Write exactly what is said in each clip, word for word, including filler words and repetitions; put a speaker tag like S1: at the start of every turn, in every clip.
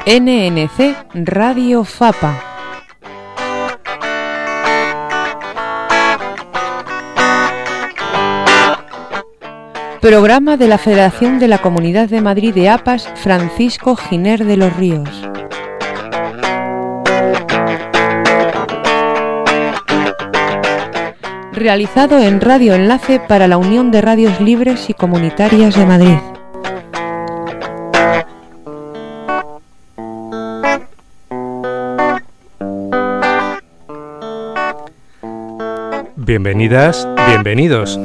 S1: N N C Radio Fapa. Programa de la Federación de la Comunidad de Madrid de A P A S Francisco Giner de los Ríos. Realizado en Radio Enlace para la Unión de Radios Libres y Comunitarias de Madrid.
S2: Bienvenidas, bienvenidos.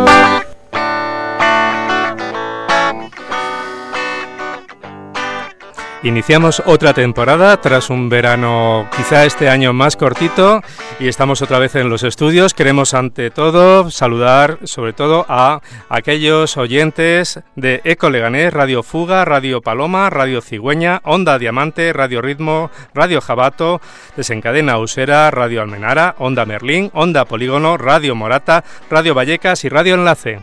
S2: Iniciamos otra temporada tras un verano quizá este año más cortito y estamos otra vez en los estudios. Queremos ante todo saludar sobre todo a aquellos oyentes de Eco Leganés, Radio Fuga, Radio Paloma, Radio Cigüeña, Onda Diamante, Radio Ritmo, Radio Jabato, Desencadena Usera, Radio Almenara, Onda Merlín, Onda Polígono, Radio Morata, Radio Vallecas y Radio Enlace.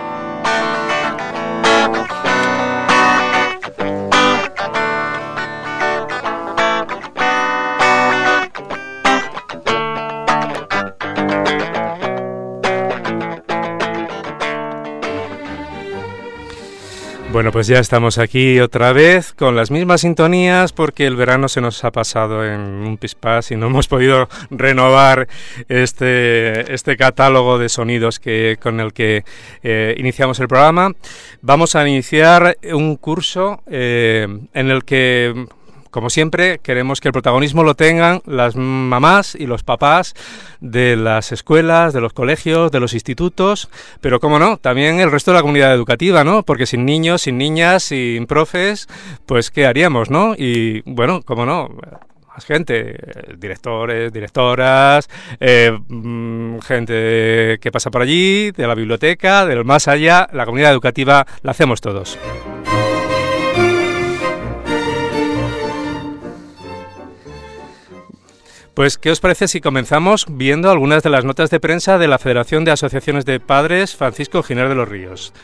S2: Bueno, pues ya estamos aquí otra vez con las mismas sintonías porque el verano se nos ha pasado en un pispás y no hemos podido renovar este, este catálogo de sonidos que, con el que eh, iniciamos el programa. Vamos a iniciar un curso eh, en el que, como siempre, queremos que el protagonismo lo tengan las mamás y los papás de las escuelas, de los colegios, de los institutos, pero cómo no, también el resto de la comunidad educativa, ¿no? Porque sin niños, sin niñas, sin profes, pues ¿qué haríamos, no? Y bueno, cómo no, más gente, directores, directoras, eh, gente que pasa por allí, de la biblioteca, del más allá, la comunidad educativa la hacemos todos. Pues, ¿qué os parece si comenzamos viendo algunas de las notas de prensa de la Federación de Asociaciones de Padres Francisco Giner de los Ríos?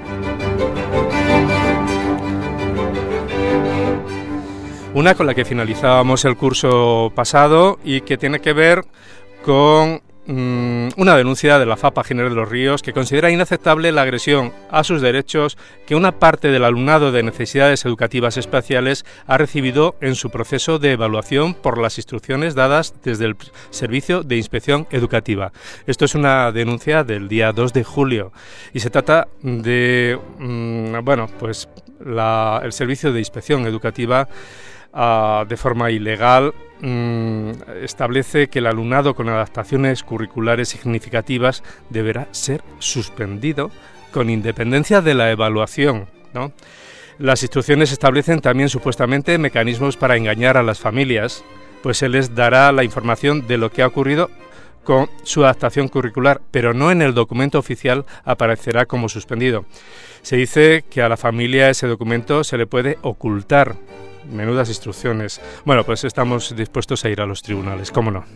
S2: Una con la que finalizábamos el curso pasado y que tiene que ver con mmm, una denuncia de la FAPA Giner de los Ríos que considera inaceptable la agresión a sus derechos que una parte del alumnado de necesidades educativas especiales ha recibido en su proceso de evaluación por las instrucciones dadas desde el Servicio de Inspección Educativa. Esto es una denuncia del día dos de julio y se trata de, mmm, bueno, pues la, el Servicio de Inspección Educativa Uh, de forma ilegal um, establece que el alumnado con adaptaciones curriculares significativas deberá ser suspendido con independencia de la evaluación, ¿no? Las instrucciones establecen también supuestamente mecanismos para engañar a las familias, pues se les dará la información de lo que ha ocurrido con su adaptación curricular, pero no en el documento oficial aparecerá como suspendido. Se dice que a la familia ese documento se le puede ocultar. Menudas instrucciones. Bueno, pues estamos dispuestos a ir a los tribunales, ¿cómo no?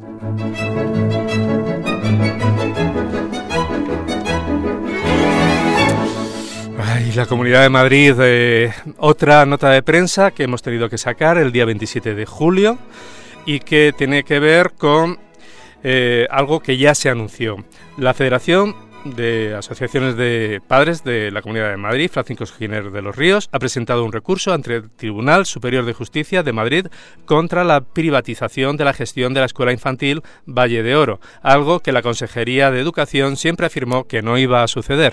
S2: Ay, la Comunidad de Madrid, eh, otra nota de prensa que hemos tenido que sacar el día veintisiete de julio y que tiene que ver con eh, algo que ya se anunció. La Federación de Asociaciones de Padres de la Comunidad de Madrid, Francisco Giner de los Ríos, ha presentado un recurso ante el Tribunal Superior de Justicia de Madrid contra la privatización de la gestión de la escuela infantil Valle de Oro, algo que la Consejería de Educación siempre afirmó que no iba a suceder.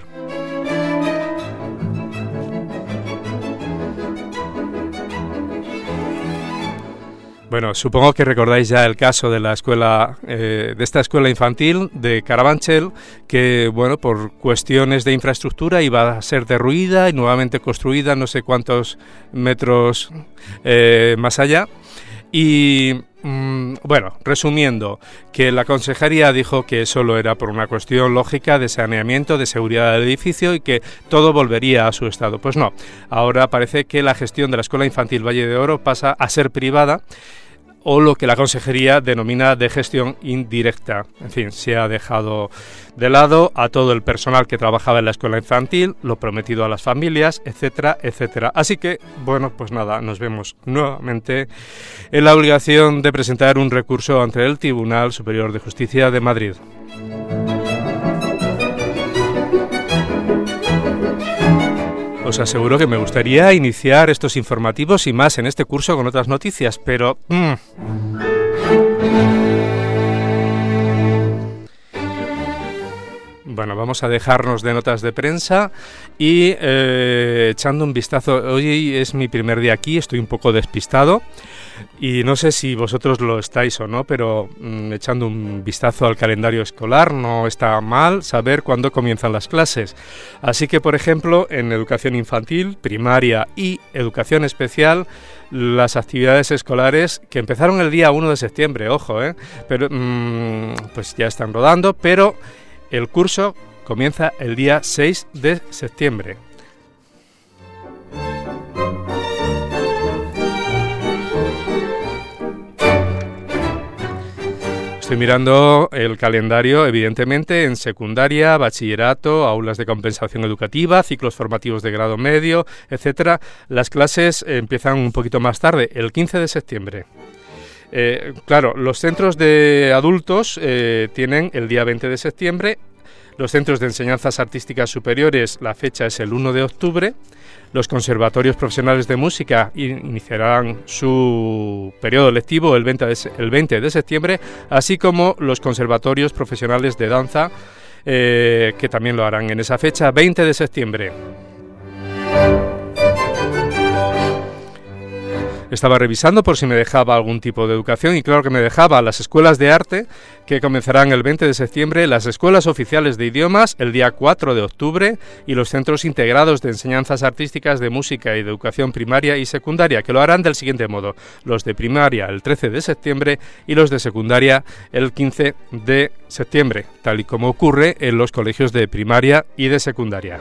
S2: Bueno, supongo que recordáis ya el caso de la escuela, eh, de esta escuela infantil de Carabanchel, que, bueno, por cuestiones de infraestructura iba a ser derruida y nuevamente construida no sé cuántos metros eh, más allá. Y, mmm, bueno, resumiendo, que la consejería dijo que solo era por una cuestión lógica de saneamiento, de seguridad del edificio y que todo volvería a su estado. Pues no, ahora parece que la gestión de la Escuela Infantil Valle de Oro pasa a ser privada o lo que la Consejería denomina de gestión indirecta. En fin, se ha dejado de lado a todo el personal que trabajaba en la escuela infantil, lo prometido a las familias, etcétera, etcétera. Así que, bueno, pues nada, nos vemos nuevamente en la obligación de presentar un recurso ante el Tribunal Superior de Justicia de Madrid. Os aseguro que me gustaría iniciar estos informativos y más en este curso con otras noticias, pero... Mmm. Bueno, vamos a dejarnos de notas de prensa y eh, echando un vistazo. Hoy es mi primer día aquí, estoy un poco despistado y no sé si vosotros lo estáis o no, pero mmm, echando un vistazo al calendario escolar no está mal saber cuándo comienzan las clases. Así que, por ejemplo, en educación infantil, primaria y educación especial, las actividades escolares que empezaron el día uno de septiembre, ojo, eh, pero mmm, pues ya están rodando, pero el curso comienza el día seis de septiembre. Estoy mirando el calendario, evidentemente, en secundaria, bachillerato, aulas de compensación educativa, ciclos formativos de grado medio, etcétera. Las clases empiezan un poquito más tarde, el quince de septiembre. Eh, claro, los centros de adultos eh, tienen el día veinte de septiembre, los centros de enseñanzas artísticas superiores la fecha es el uno de octubre, los conservatorios profesionales de música iniciarán su periodo lectivo el veinte de, el veinte de septiembre, así como los conservatorios profesionales de danza eh, que también lo harán en esa fecha, veinte de septiembre. Estaba revisando por si me dejaba algún tipo de educación y claro que me dejaba las escuelas de arte que comenzarán el veinte de septiembre, las escuelas oficiales de idiomas el día cuatro de octubre y los centros integrados de enseñanzas artísticas de música y de educación primaria y secundaria que lo harán del siguiente modo, los de primaria el trece de septiembre y los de secundaria el quince de septiembre, tal y como ocurre en los colegios de primaria y de secundaria.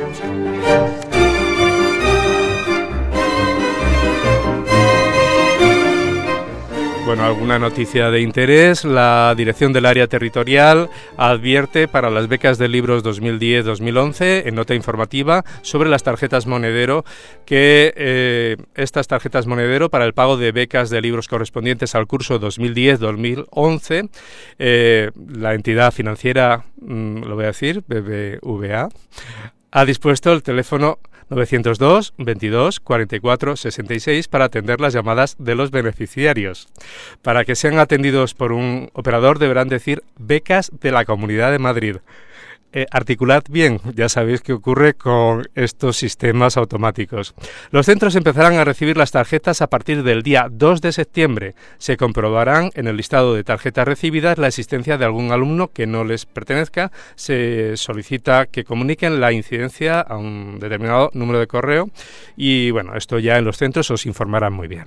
S2: Bueno, alguna noticia de interés. La Dirección del Área Territorial advierte para las becas de libros dos mil diez dos mil once, en nota informativa, sobre las tarjetas Monedero, que eh, estas tarjetas Monedero para el pago de becas de libros correspondientes al curso dos mil diez dos mil once, eh, la entidad financiera, mmm, lo voy a decir, B B V A, ha dispuesto el teléfono novecientos dos, veintidós, cuarenta y cuatro, sesenta y seis para atender las llamadas de los beneficiarios. Para que sean atendidos por un operador deberán decir becas de la Comunidad de Madrid. Eh, articulad bien, ya sabéis qué ocurre con estos sistemas automáticos. Los centros empezarán a recibir las tarjetas a partir del día dos de septiembre. Se comprobarán en el listado de tarjetas recibidas la existencia de algún alumno que no les pertenezca. Se solicita que comuniquen la incidencia a un determinado número de correo y bueno, esto ya en los centros os informarán muy bien.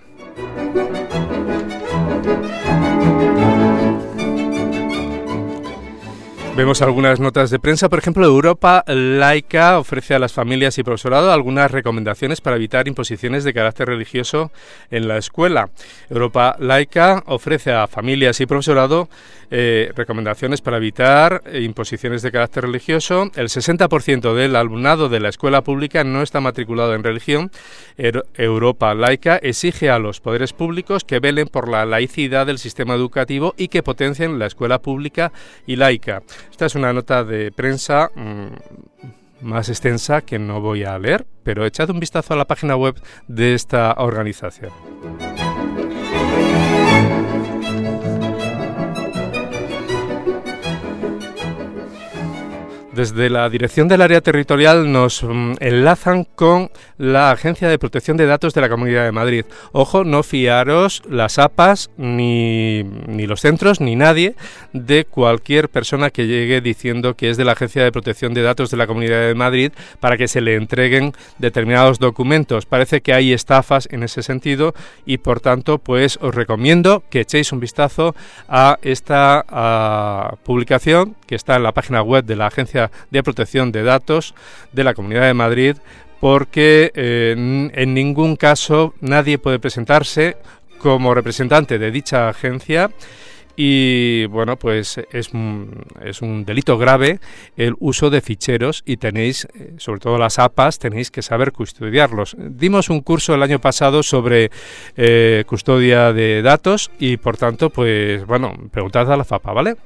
S2: Vemos algunas notas de prensa, por ejemplo, Europa Laica ofrece a las familias y profesorado algunas recomendaciones para evitar imposiciones de carácter religioso en la escuela. Europa Laica ofrece a familias y profesorado eh, recomendaciones para evitar eh, imposiciones de carácter religioso. El sesenta por ciento del alumnado de la escuela pública no está matriculado en religión. Europa Laica exige a los poderes públicos que velen por la laicidad del sistema educativo y que potencien la escuela pública y laica. Esta es una nota de prensa mmm, más extensa que no voy a leer, pero echad un vistazo a la página web de esta organización. Desde la Dirección del Área Territorial nos mm, enlazan con la Agencia de Protección de Datos de la Comunidad de Madrid. Ojo, no fiaros las A P As, ni, ni los centros, ni nadie, de cualquier persona que llegue diciendo que es de la Agencia de Protección de Datos de la Comunidad de Madrid para que se le entreguen determinados documentos. Parece que hay estafas en ese sentido y, por tanto, pues os recomiendo que echéis un vistazo a esta a, publicación que está en la página web de la Agencia de Protección de Datos de la Comunidad de Madrid, porque eh, en ningún caso nadie puede presentarse como representante de dicha agencia. Y bueno, pues es, es un delito grave el uso de ficheros y tenéis, sobre todo las A P As, tenéis que saber custodiarlos. Dimos un curso el año pasado sobre eh, custodia de datos y por tanto, pues bueno, preguntad a la FAPA, ¿vale?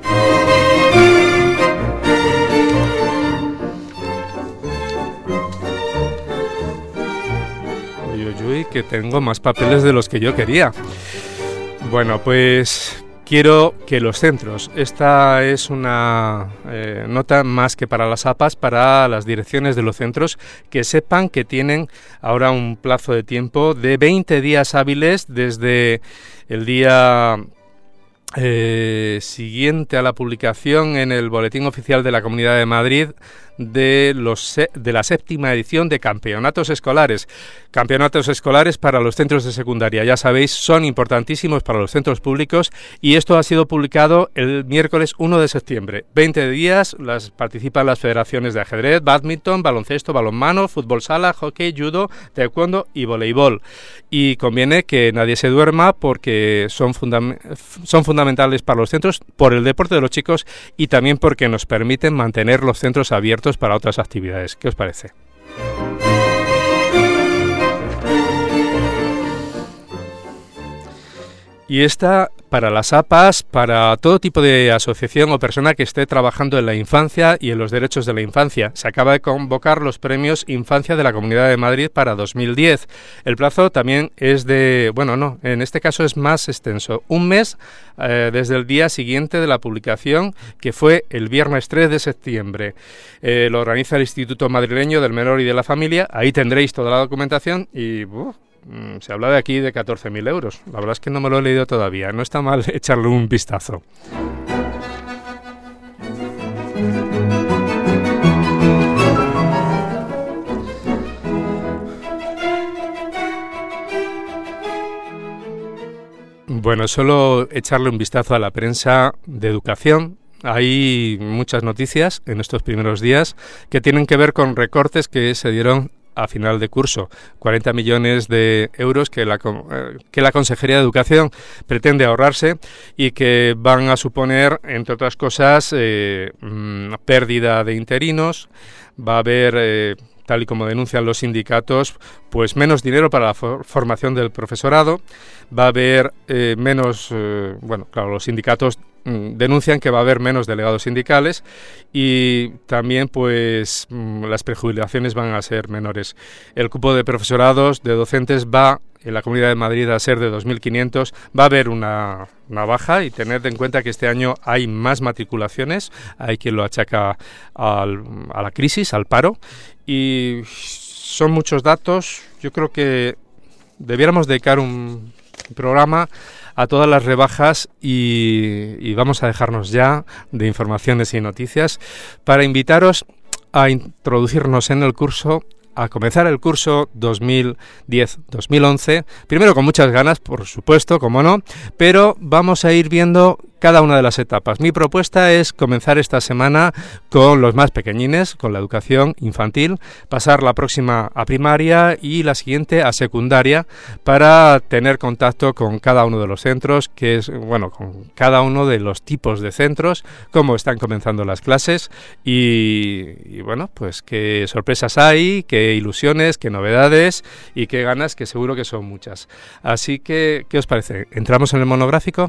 S2: Uy, uy, uy, que tengo más papeles de los que yo quería. Bueno, pues quiero que los centros, esta es una eh, nota más que para las A P As, para las direcciones de los centros, que sepan que tienen ahora un plazo de tiempo de veinte días hábiles desde el día eh, siguiente a la publicación en el Boletín Oficial de la Comunidad de Madrid de, los, de la séptima edición de campeonatos escolares. Campeonatos escolares para los centros de secundaria, ya sabéis, son importantísimos para los centros públicos y esto ha sido publicado el miércoles uno de septiembre. veinte días, las participan las federaciones de ajedrez, bádminton, baloncesto, balonmano, fútbol sala, hockey, judo, taekwondo y voleibol. Y conviene que nadie se duerma porque son, fundam- son fundamentales para los centros por el deporte de los chicos y también porque nos permiten mantener los centros abiertos para otras actividades. ¿Qué os parece? Y esta para las A P As, para todo tipo de asociación o persona que esté trabajando en la infancia y en los derechos de la infancia. Se acaba de convocar los premios Infancia de la Comunidad de Madrid para dos mil diez. El plazo también es de, bueno, no, en este caso es más extenso. Un mes eh, desde el día siguiente de la publicación, que fue el viernes tres de septiembre. Eh, lo organiza el Instituto Madrileño del Menor y de la Familia. Ahí tendréis toda la documentación y... Uh, se habla de aquí de catorce mil euros. La verdad es que no me lo he leído todavía. No está mal echarle un vistazo. Bueno, solo echarle un vistazo a la prensa de educación. Hay muchas noticias en estos primeros días que tienen que ver con recortes que se dieron a final de curso, cuarenta millones de euros que la, que la Consejería de Educación pretende ahorrarse y que van a suponer, entre otras cosas, eh, pérdida de interinos, va a haber... Eh, tal y como denuncian los sindicatos, pues menos dinero para la for- formación del profesorado, va a haber eh, menos, eh, bueno, claro, los sindicatos mm, denuncian que va a haber menos delegados sindicales y también pues mm, las prejubilaciones van a ser menores. El cupo de profesorados, de docentes, va en la Comunidad de Madrid a ser de dos mil quinientos, va a haber una, una baja y tened en cuenta que este año hay más matriculaciones, hay quien lo achaca al, a la crisis, al paro, y son muchos datos. Yo creo que debiéramos dedicar un programa a todas las rebajas y, y vamos a dejarnos ya de informaciones y noticias para invitaros a introducirnos en el curso, a comenzar el curso dos mil diez dos mil once, primero con muchas ganas, por supuesto, como no, pero vamos a ir viendo cada una de las etapas. Mi propuesta es comenzar esta semana con los más pequeñines, con la educación infantil, pasar la próxima a primaria y la siguiente a secundaria para tener contacto con cada uno de los centros, que es, bueno, con cada uno de los tipos de centros, cómo están comenzando las clases y, y bueno, pues qué sorpresas hay, qué ilusiones, qué novedades y qué ganas, que seguro que son muchas. Así que, ¿qué os parece? ¿Entramos en el monográfico?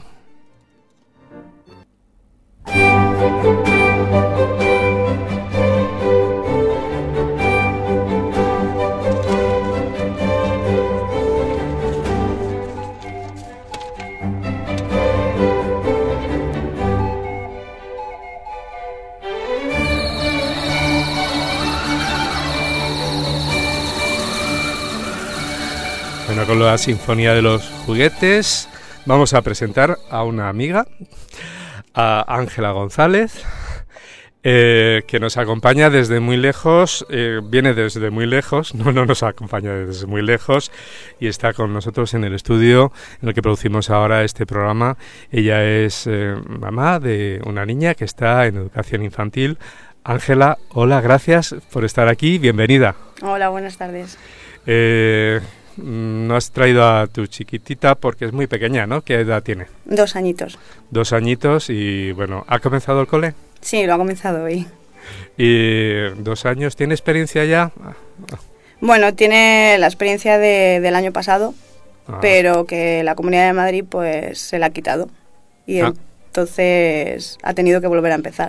S2: Bueno, con la Sinfonía de los Juguetes vamos a presentar a una amiga, a Ángela González, eh, que nos acompaña desde muy lejos, eh, viene desde muy lejos, no, no nos acompaña desde muy lejos y está con nosotros en el estudio en el que producimos ahora este programa. Ella es eh, mamá de una niña que está en educación infantil. Ángela, hola, gracias por estar aquí, bienvenida.
S3: Hola, buenas tardes.
S2: Eh... no has traído a tu chiquitita porque es muy pequeña, ¿no? ¿Qué edad tiene?
S3: Dos añitos.
S2: Dos añitos y, bueno, ¿ha comenzado el cole?
S3: Sí, lo ha comenzado hoy.
S2: ¿Y dos años? ¿Tiene experiencia ya?
S3: Bueno, tiene la experiencia de, del año pasado, ah. pero que la Comunidad de Madrid pues se la ha quitado. Y ah. entonces ha tenido que volver a empezar.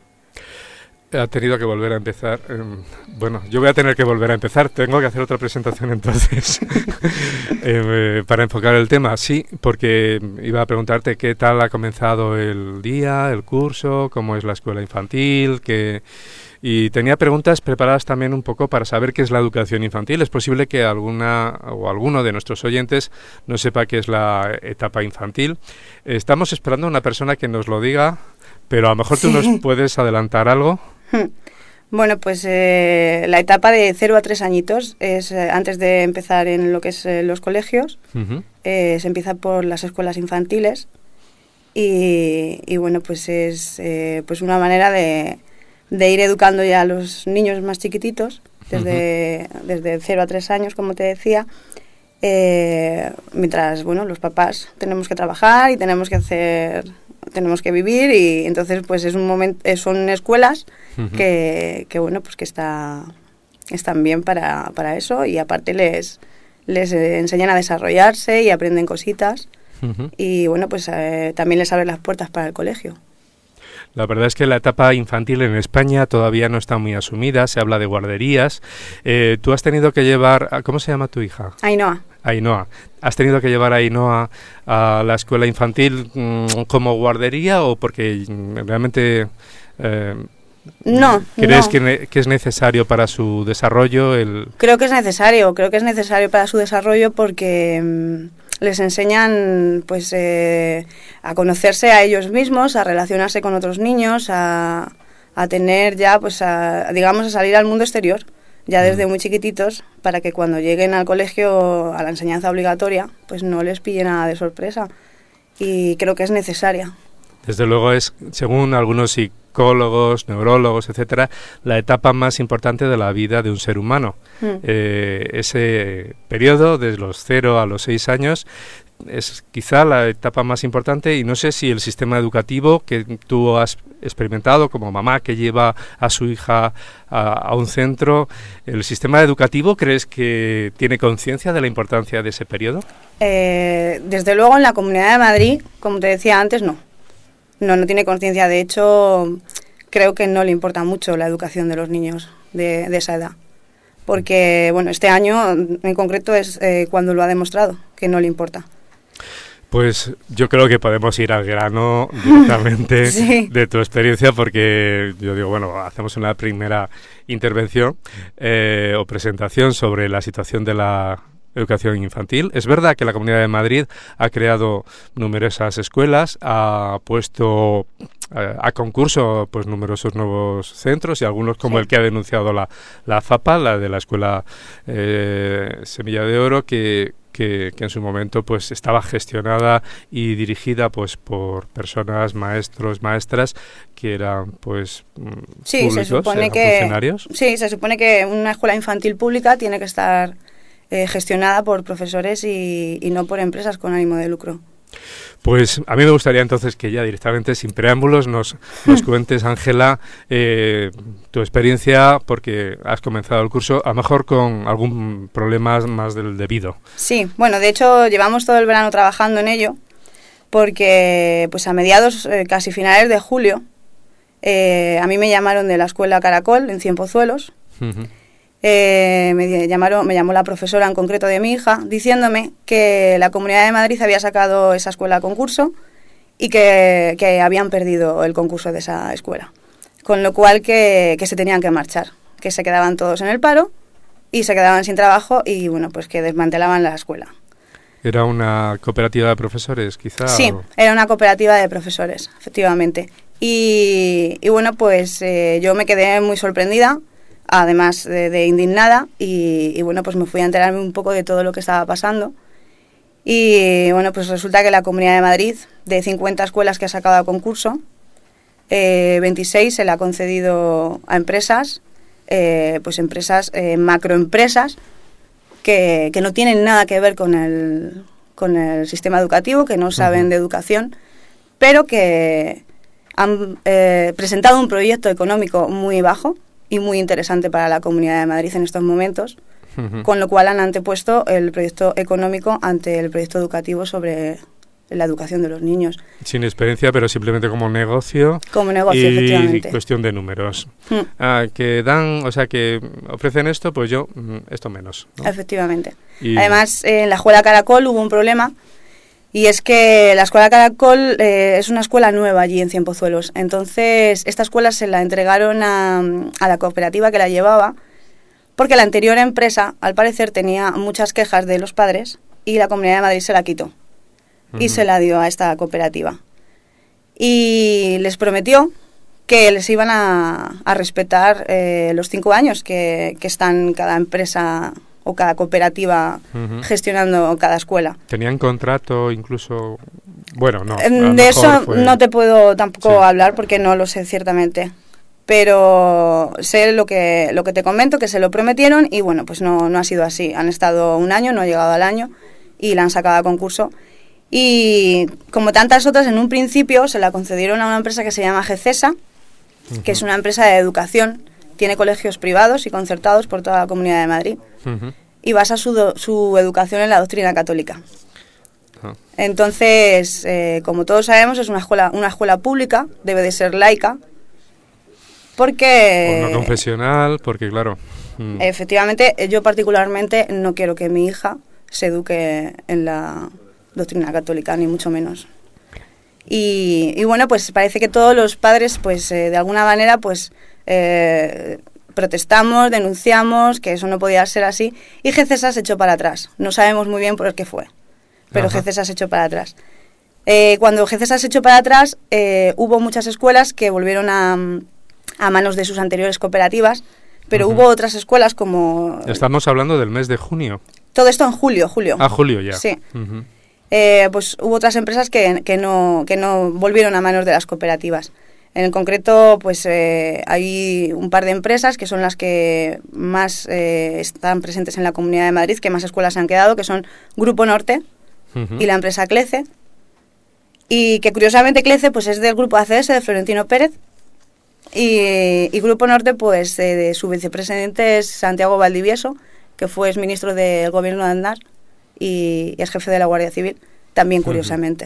S2: Ha tenido que volver a empezar. Bueno, yo voy a tener que volver a empezar. Tengo que hacer otra presentación entonces eh, para enfocar el tema. Sí, porque iba a preguntarte qué tal ha comenzado el día, el curso, cómo es la escuela infantil, qué... Y tenía preguntas preparadas también un poco para saber qué es la educación infantil. Es posible que alguna o alguno de nuestros oyentes no sepa qué es la etapa infantil. Estamos esperando a una persona que nos lo diga, pero a lo mejor tú sí. nos puedes adelantar algo.
S3: Bueno, pues eh, la etapa de cero a tres añitos es eh, antes de empezar en lo que es eh, los colegios. Uh-huh. eh, se empieza por las escuelas infantiles y, y bueno, pues es eh, pues una manera de, de ir educando ya a los niños más chiquititos desde, uh-huh. desde cero a tres años, como te decía. Eh, mientras, bueno, los papás tenemos que trabajar y tenemos que hacer... tenemos que vivir y entonces pues es un momento, son escuelas uh-huh. que, que bueno pues que está están bien para, para eso y aparte les les enseñan a desarrollarse y aprenden cositas uh-huh. y bueno pues eh, también les abren las puertas para el colegio.
S2: La verdad es que la etapa infantil en España todavía no está muy asumida, se habla de guarderías. Eh, tú has tenido que llevar, ¿cómo se llama tu hija?
S3: Ainhoa.
S2: Ainhoa. ¿Has tenido que llevar a Ainhoa a la escuela infantil mmm, como guardería o porque realmente eh,
S3: no,
S2: crees
S3: no.
S2: Que, que es necesario para su desarrollo? El...
S3: Creo que es necesario, creo que es necesario para su desarrollo porque mmm, les enseñan pues eh, a conocerse a ellos mismos, a relacionarse con otros niños, a, a tener ya pues a, digamos a salir al mundo exterior. Ya desde muy chiquititos, para que cuando lleguen al colegio, a la enseñanza obligatoria, pues no les pille nada de sorpresa. Y creo que es necesaria.
S2: Desde luego es, según algunos psicólogos, neurólogos, etcétera, la etapa más importante de la vida de un ser humano. Mm. Eh, ese periodo, desde los cero a los seis años, es quizá la etapa más importante y no sé si el sistema educativo que tú has experimentado como mamá que lleva a su hija a, a un centro, ¿el sistema educativo crees que tiene conciencia de la importancia de ese periodo?
S3: Eh, desde luego en la Comunidad de Madrid, como te decía antes, no. No, no tiene conciencia. De hecho, creo que no le importa mucho la educación de los niños de, de esa edad. Porque, bueno, este año en concreto es eh, cuando lo ha demostrado, que no le importa.
S2: Pues yo creo que podemos ir al grano directamente sí. de tu experiencia porque yo digo, bueno, hacemos una primera intervención eh, o presentación sobre la situación de la educación infantil. Es verdad que la Comunidad de Madrid ha creado numerosas escuelas, ha puesto eh, a concurso pues numerosos nuevos centros y algunos como sí. el que ha denunciado la, la FAPA, la de la Escuela eh, Semilla de Oro, que Que, que en su momento pues estaba gestionada y dirigida pues por personas, maestros, maestras que eran pues
S3: sí,
S2: públicos,
S3: se supone
S2: eran
S3: que,
S2: funcionarios.
S3: Sí, se supone que una escuela infantil pública tiene que estar eh, gestionada por profesores y, y no por empresas con ánimo de lucro.
S2: Pues a mí me gustaría entonces que ya directamente, sin preámbulos, nos, nos cuentes, Ángela, eh, tu experiencia, porque has comenzado el curso, a lo mejor con algún problema más del debido.
S3: Sí, bueno, de hecho llevamos todo el verano trabajando en ello, porque pues a mediados, eh, casi finales de julio, eh, a mí me llamaron de la escuela Caracol, en Cienpozuelos. Uh-huh. Eh, me llamaron, me llamó la profesora en concreto de mi hija diciéndome que la Comunidad de Madrid había sacado esa escuela a concurso y que, que habían perdido el concurso de esa escuela, con lo cual que, que se tenían que marchar, que se quedaban todos en el paro y se quedaban sin trabajo y bueno, pues que desmantelaban la escuela.
S2: ¿Era una cooperativa de profesores, quizá?
S3: Sí, o... era una cooperativa de profesores, efectivamente. Y, y bueno, pues eh, yo me quedé muy sorprendida, además de, de indignada, y, y bueno, pues me fui a enterarme un poco de todo lo que estaba pasando. Y bueno, pues resulta que la Comunidad de Madrid, de cincuenta escuelas que ha sacado a concurso, eh, veintiséis se le ha concedido a empresas, eh, pues empresas, eh, macroempresas, que, que no tienen nada que ver con el, con el sistema educativo, que no saben uh-huh. de educación, pero que han eh, presentado un proyecto económico muy bajo y muy interesante para la Comunidad de Madrid en estos momentos, uh-huh. con lo cual han antepuesto el proyecto económico ante el proyecto educativo sobre la educación de los niños.
S2: Sin experiencia, pero simplemente como negocio.
S3: Como negocio,
S2: y
S3: efectivamente.
S2: Y cuestión de números.
S3: Mm.
S2: Ah, que dan, o sea, que ofrecen esto, pues yo, esto menos, ¿no?
S3: Efectivamente.
S2: Y...
S3: Además, en la Escuela Caracol hubo un problema, y es que la Escuela Caracol eh, es una escuela nueva allí en Cienpozuelos. Entonces, esta escuela se la entregaron a, a la cooperativa que la llevaba, porque la anterior empresa, al parecer, tenía muchas quejas de los padres, y la Comunidad de Madrid se la quitó. Y se la dio a esta cooperativa. Y les prometió que les iban a, a respetar eh, los cinco años que, que están cada empresa o cada cooperativa uh-huh. gestionando cada escuela.
S2: ¿Tenían contrato incluso? Bueno, no.
S3: De eso fue... no te puedo tampoco sí. hablar porque no lo sé ciertamente. Pero sé lo que, lo que te comento, que se lo prometieron y bueno, pues no, no ha sido así. Han estado un año, no ha llegado al año y la han sacado a concurso. Y como tantas otras, en un principio se la concedieron a una empresa que se llama GECESA, uh-huh. que es una empresa de educación, tiene colegios privados y concertados por toda la Comunidad de Madrid, uh-huh. y basa su, do, su educación en la doctrina católica. Uh-huh. Entonces, eh, como todos sabemos, es una escuela, una escuela pública, debe de ser laica, porque...
S2: O no confesional, porque claro... Mm.
S3: Efectivamente, yo particularmente no quiero que mi hija se eduque en la... doctrina católica, ni mucho menos. Y, y bueno, pues parece que todos los padres, pues eh, de alguna manera, pues eh, protestamos, denunciamos que eso no podía ser así, y GECESA se echó para atrás. No sabemos muy bien por qué fue, pero Ajá. GECESA se echó para atrás. Eh, cuando GECESA se echó para atrás, eh, hubo muchas escuelas que volvieron a, a manos de sus anteriores cooperativas, pero uh-huh. hubo otras escuelas como...
S2: Estamos hablando del mes de junio.
S3: Todo esto en julio, julio.
S2: Ah, julio ya.
S3: Sí. Uh-huh. Eh, pues hubo otras empresas que, que, no, que no volvieron a manos de las cooperativas. En concreto, pues eh, hay un par de empresas que son las que más eh, están presentes en la Comunidad de Madrid, que más escuelas se han quedado, que son Grupo Norte uh-huh. y la empresa CLECE. Y que curiosamente CLECE pues, es del Grupo A C S de Florentino Pérez. Y, y Grupo Norte, pues eh, de su vicepresidente es Santiago Valdivieso, que fue exministro del Gobierno de Aznar. Y es jefe de la Guardia Civil, también curiosamente.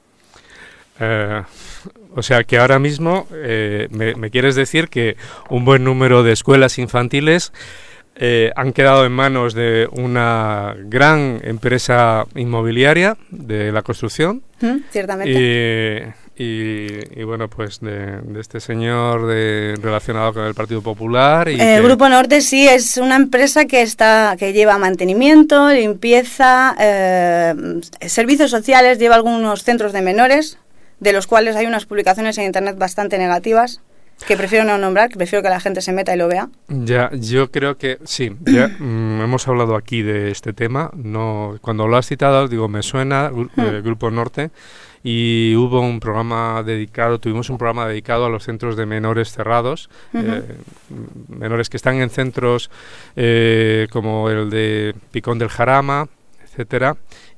S2: Eh, o sea que ahora mismo eh, me, me quieres decir que un buen número de escuelas infantiles eh, han quedado en manos de una gran empresa inmobiliaria de la construcción.
S3: Mm, ciertamente.
S2: Y, y, y bueno, pues de, de este señor de, relacionado con el Partido Popular. Y
S3: el
S2: que...
S3: Grupo Norte sí es una empresa que está que lleva mantenimiento, limpieza, eh, servicios sociales, lleva algunos centros de menores, de los cuales hay unas publicaciones en internet bastante negativas, que prefiero no nombrar, que prefiero que la gente se meta y lo vea.
S2: Ya, yo creo que sí, ya mm, hemos hablado aquí de este tema, no cuando lo has citado, digo, me suena el eh, Grupo Norte. Y hubo un programa dedicado, tuvimos un programa dedicado a los centros de menores cerrados, uh-huh. eh, menores que están en centros eh, como el de Picón del Jarama, etcétera.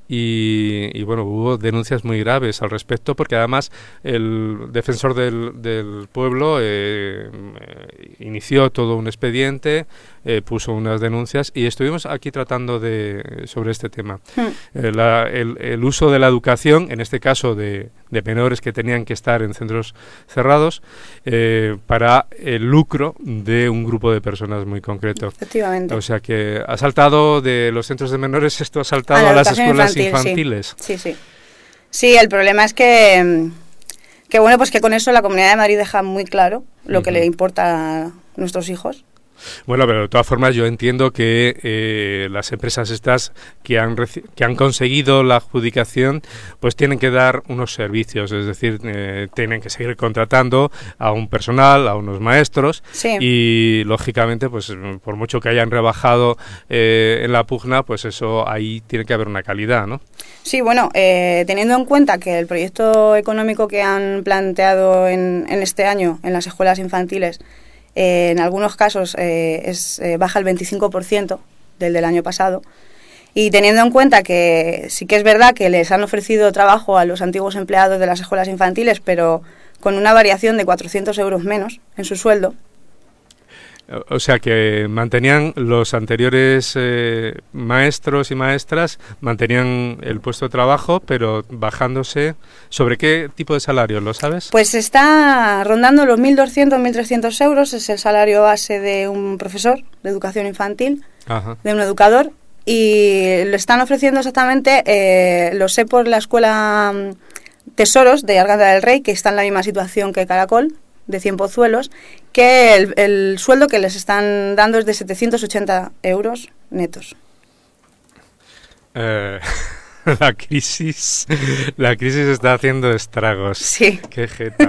S2: Y, y bueno, hubo denuncias muy graves al respecto, porque además el defensor del, del pueblo eh, eh, inició todo un expediente, eh, puso unas denuncias y estuvimos aquí tratando de sobre este tema. Mm. Eh, la, el, el uso de la educación, en este caso de, de menores que tenían que estar en centros cerrados, eh, para el lucro de un grupo de personas muy concreto.
S3: Efectivamente.
S2: O sea que ha saltado de los centros de menores, esto ha saltado a, a las escuelas infantil, infantiles.
S3: Sí. sí, sí. Sí, el problema es que, que, bueno, pues que con eso la Comunidad de Madrid deja muy claro lo uh-huh. que le importa a nuestros hijos.
S2: Bueno, pero de todas formas yo entiendo que eh, las empresas estas que han reci- que han conseguido la adjudicación pues tienen que dar unos servicios, es decir, eh, tienen que seguir contratando a un personal, a unos maestros
S3: sí.
S2: y lógicamente pues por mucho que hayan rebajado eh, en la pugna, pues eso ahí tiene que haber una calidad, ¿no?
S3: Sí, bueno, eh, teniendo en cuenta que el proyecto económico que han planteado en, en este año en las escuelas infantiles Eh, en algunos casos eh, es, eh, baja el veinticinco por ciento del del año pasado. Y teniendo en cuenta que sí que es verdad que les han ofrecido trabajo a los antiguos empleados de las escuelas infantiles, pero con una variación de cuatrocientos euros menos en su sueldo.
S2: O sea que mantenían los anteriores eh, maestros y maestras, mantenían el puesto de trabajo, pero bajándose. ¿Sobre qué tipo de salario, lo sabes?
S3: Pues está rondando los mil doscientos, mil trescientos euros, es el salario base de un profesor de educación infantil, Ajá. de un educador, y lo están ofreciendo exactamente, eh, lo sé por la escuela Tesoros de Arganda del Rey, que está en la misma situación que Caracol, de Cienpozuelos, que el, el sueldo que les están dando es de setecientos ochenta euros netos.
S2: Eh, la crisis la crisis está haciendo estragos.
S3: Sí.
S2: Qué jeta.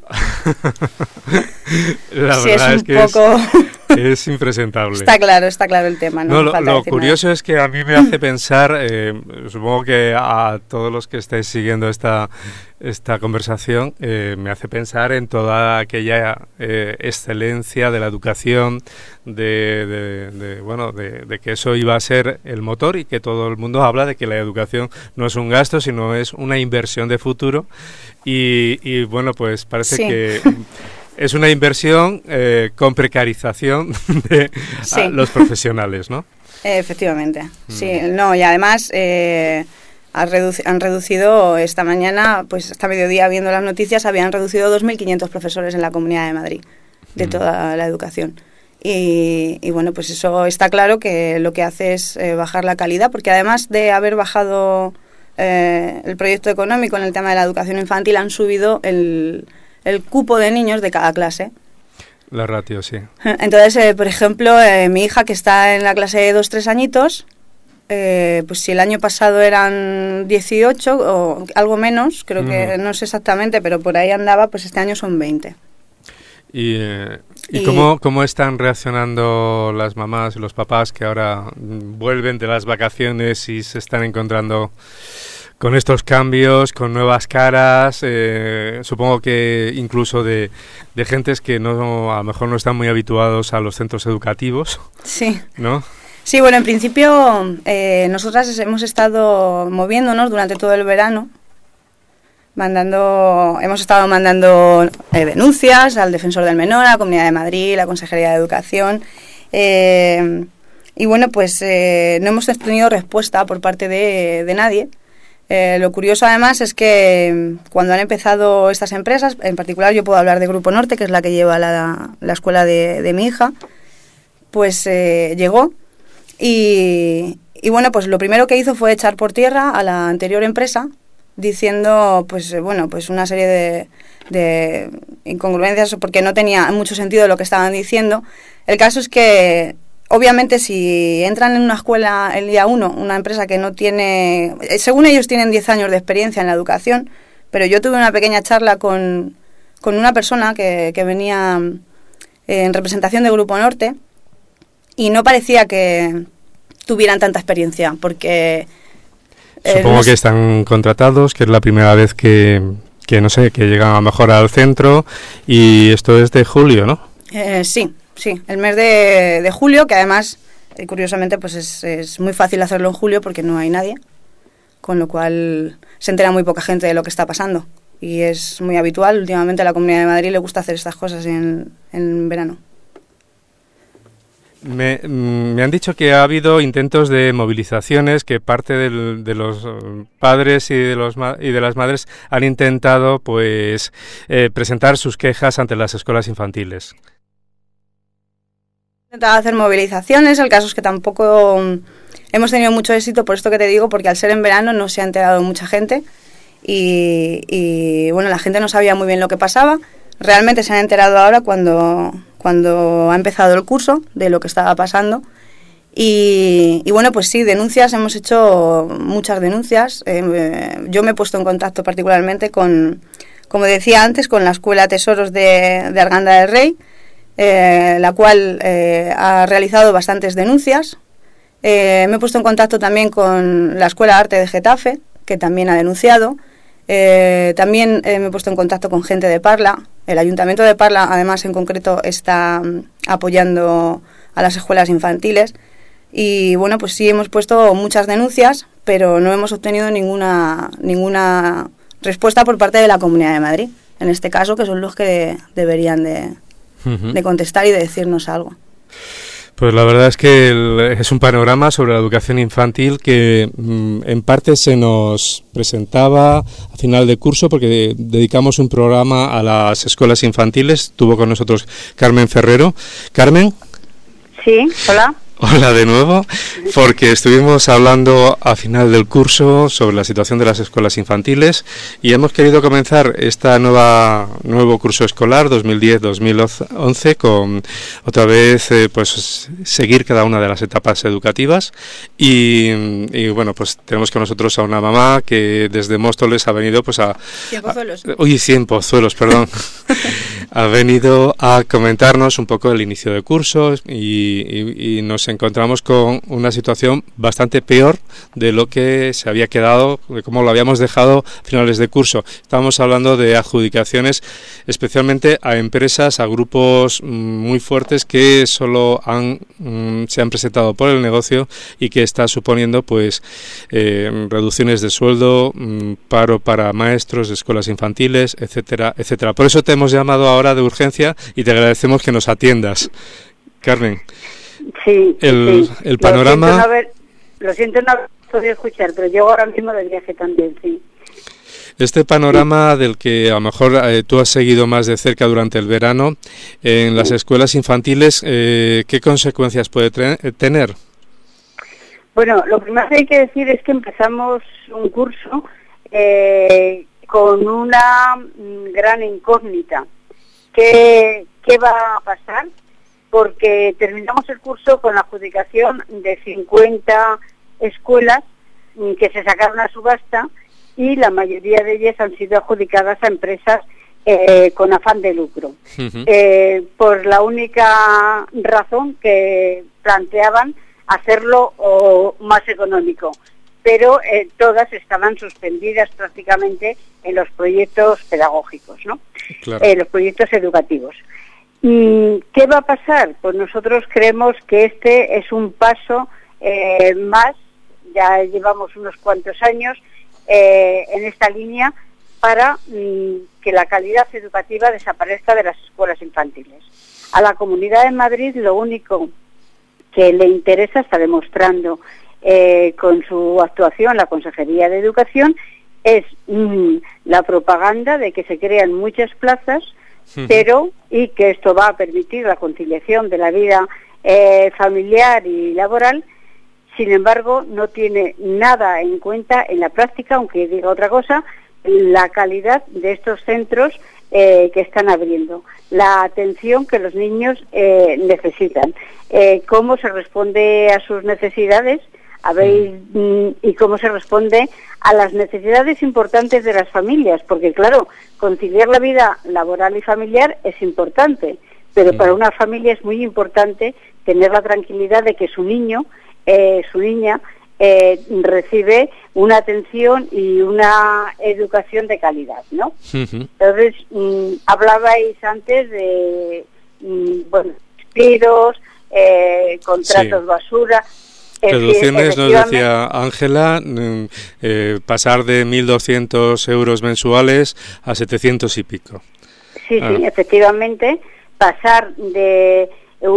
S2: La
S3: sí,
S2: verdad
S3: es,
S2: es que
S3: poco...
S2: es, es impresentable.
S3: Está claro, está claro el tema. No,
S2: no, lo, lo curioso
S3: nada.
S2: es que a mí me hace pensar, eh, supongo que a todos los que estáis siguiendo esta esta conversación, eh, me hace pensar en toda aquella eh, excelencia de la educación, de, de, de bueno, de, de que eso iba a ser el motor, y que todo el mundo habla de que la educación no es un gasto, sino es una inversión de futuro, y, y bueno, pues parece sí. que es una inversión eh, con precarización de sí. los profesionales, ¿no?
S3: Efectivamente, mm. sí, no, y además... Eh, Han, reduc- han reducido esta mañana, pues hasta mediodía viendo las noticias, habían reducido dos mil quinientos profesores en la Comunidad de Madrid, de mm. toda la educación. Y, y bueno, pues eso está claro que lo que hace es eh, bajar la calidad, porque además de haber bajado eh, el proyecto económico en el tema de la educación infantil, han subido el, el cupo de niños de cada clase.
S2: La ratio, sí.
S3: Entonces, eh, por ejemplo, eh, mi hija que está en la clase de dos, tres añitos, Eh, pues si el año pasado eran dieciocho o algo menos, creo que, mm. no sé exactamente, pero por ahí andaba, pues este año son veinte.
S2: ¿Y, eh, ¿y, y cómo, cómo están reaccionando las mamás y los papás que ahora vuelven de las vacaciones y se están encontrando con estos cambios, con nuevas caras? Eh, supongo que incluso de, de gentes que no, a lo mejor no están muy habituados a los centros educativos.
S3: Sí.
S2: ¿No?
S3: Sí, bueno, en principio eh, nosotras hemos estado moviéndonos durante todo el verano, mandando, hemos estado mandando eh, denuncias al Defensor del Menor, a la Comunidad de Madrid, a la Consejería de Educación, eh, y bueno, pues eh, no hemos tenido respuesta por parte de, de nadie. Eh, lo curioso además es que cuando han empezado estas empresas, en particular yo puedo hablar de Grupo Norte, que es la que lleva la, la escuela de, de mi hija, pues eh, llegó. Y, y bueno, pues lo primero que hizo fue echar por tierra a la anterior empresa, diciendo, pues bueno, pues una serie de, de incongruencias, porque no tenía mucho sentido lo que estaban diciendo. El caso es que, obviamente, si entran en una escuela el día uno, una empresa que no tiene, según ellos tienen diez años de experiencia en la educación, pero yo tuve una pequeña charla con, con una persona que, que venía en representación de Grupo Norte, y no parecía que tuvieran tanta experiencia, porque...
S2: Eh, Supongo no que están contratados, que es la primera vez que, que, no sé, que llegan a lo mejor al centro, y esto es de julio, ¿no?
S3: Eh, sí, sí, el mes de, de julio, que además, eh, curiosamente, pues es, es muy fácil hacerlo en julio porque no hay nadie, con lo cual se entera muy poca gente de lo que está pasando, y es muy habitual. Últimamente a la Comunidad de Madrid le gusta hacer estas cosas en, en verano.
S2: Me, me han dicho que ha habido intentos de movilizaciones, que parte del, de los padres y de, los, y de las madres han intentado pues eh, presentar sus quejas ante las escuelas infantiles.
S3: He intentado hacer movilizaciones, el caso es que tampoco hemos tenido mucho éxito, por esto que te digo, porque al ser en verano no se ha enterado mucha gente y, y bueno, la gente no sabía muy bien lo que pasaba. Realmente se han enterado ahora cuando... cuando ha empezado el curso, de lo que estaba pasando. Y, y bueno, pues sí, denuncias, hemos hecho muchas denuncias. Eh, yo me he puesto en contacto particularmente con, como decía antes, con la Escuela Tesoros de, de Arganda del Rey, eh, la cual eh, ha realizado bastantes denuncias. Eh, me he puesto en contacto también con la Escuela Arte de Getafe, que también ha denunciado. Eh, también eh, me he puesto en contacto con gente de Parla. El Ayuntamiento de Parla, además, en concreto, está um, apoyando a las escuelas infantiles. Y bueno, pues sí hemos puesto muchas denuncias, pero no hemos obtenido ninguna ninguna respuesta por parte de la Comunidad de Madrid, en este caso, que son los que deberían de, uh-huh. de contestar y de decirnos algo.
S2: Pues la verdad es que el, es un panorama sobre la educación infantil que mm, en parte se nos presentaba a final de curso, porque de, dedicamos un programa a las escuelas infantiles. Estuvo con nosotros Carmen Ferrero. Carmen.
S4: Sí, hola.
S2: Hola de nuevo, porque estuvimos hablando a final del curso sobre la situación de las escuelas infantiles y hemos querido comenzar esta nueva nuevo curso escolar dos mil diez dos mil once con otra vez eh, pues seguir cada una de las etapas educativas y, y bueno, pues tenemos con nosotros a una mamá que desde Móstoles ha venido pues a...
S3: Cien Pozuelos.
S2: Uy, Cien Pozuelos, perdón. Ha venido a comentarnos un poco el inicio de curso y, y, y nos encontramos con una situación bastante peor de lo que se había quedado, de cómo lo habíamos dejado a finales de curso. Estábamos hablando de adjudicaciones especialmente a empresas, a grupos muy fuertes que solo han se han presentado por el negocio y que está suponiendo pues eh, reducciones de sueldo, paro para maestros de escuelas infantiles, etcétera, etcétera. Por eso te hemos llamado ahora de urgencia y te agradecemos que nos atiendas, Carmen.
S4: Sí,
S2: el,
S4: sí.
S2: el panorama...
S4: Lo siento, no haber, lo siento no haber podido escuchar, pero llego ahora mismo de viaje también, sí.
S2: Este panorama del que a lo mejor eh, tú has seguido más de cerca durante el verano, eh, en las escuelas infantiles, eh, ¿qué consecuencias puede tre- tener?
S4: Bueno, lo primero que hay que decir es que empezamos un curso eh, con una gran incógnita. ¿Qué, qué va a pasar? Porque terminamos el curso con la adjudicación de cincuenta escuelas que se sacaron a subasta y la mayoría de ellas han sido adjudicadas a empresas eh, con afán de lucro. Uh-huh. Eh, por la única razón que planteaban hacerlo o, más económico. Pero eh, todas estaban suspendidas prácticamente en los proyectos pedagógicos, ¿no? Claro. Eh, los proyectos educativos. ¿Qué va a pasar? Pues nosotros creemos que este es un paso eh, más, ya llevamos unos cuantos años eh, en esta línea, para mm, que la calidad educativa desaparezca de las escuelas infantiles. A la Comunidad de Madrid lo único que le interesa, está demostrando eh, con su actuación la Consejería de Educación, es mm, la propaganda de que se crean muchas plazas, uh-huh. pero y que esto va a permitir la conciliación de la vida eh, familiar y laboral. Sin embargo, no tiene nada en cuenta en la práctica, aunque diga otra cosa, la calidad de estos centros eh, que están abriendo, la atención que los niños eh, necesitan, eh, cómo se responde a sus necesidades, habéis, mm, y cómo se responde a las necesidades importantes de las familias, porque claro, conciliar la vida laboral y familiar es importante, pero sí. Para una familia es muy importante tener la tranquilidad de que su niño, eh, su niña, eh, recibe una atención y una educación de calidad, ¿no? Uh-huh. Entonces, mm, hablabais antes de, mm, bueno, despidos, eh, contratos sí. basura...
S2: Reducciones, nos decía Ángela, eh, pasar de mil doscientos euros mensuales a setecientos y pico.
S4: Sí, ah. sí, efectivamente, pasar de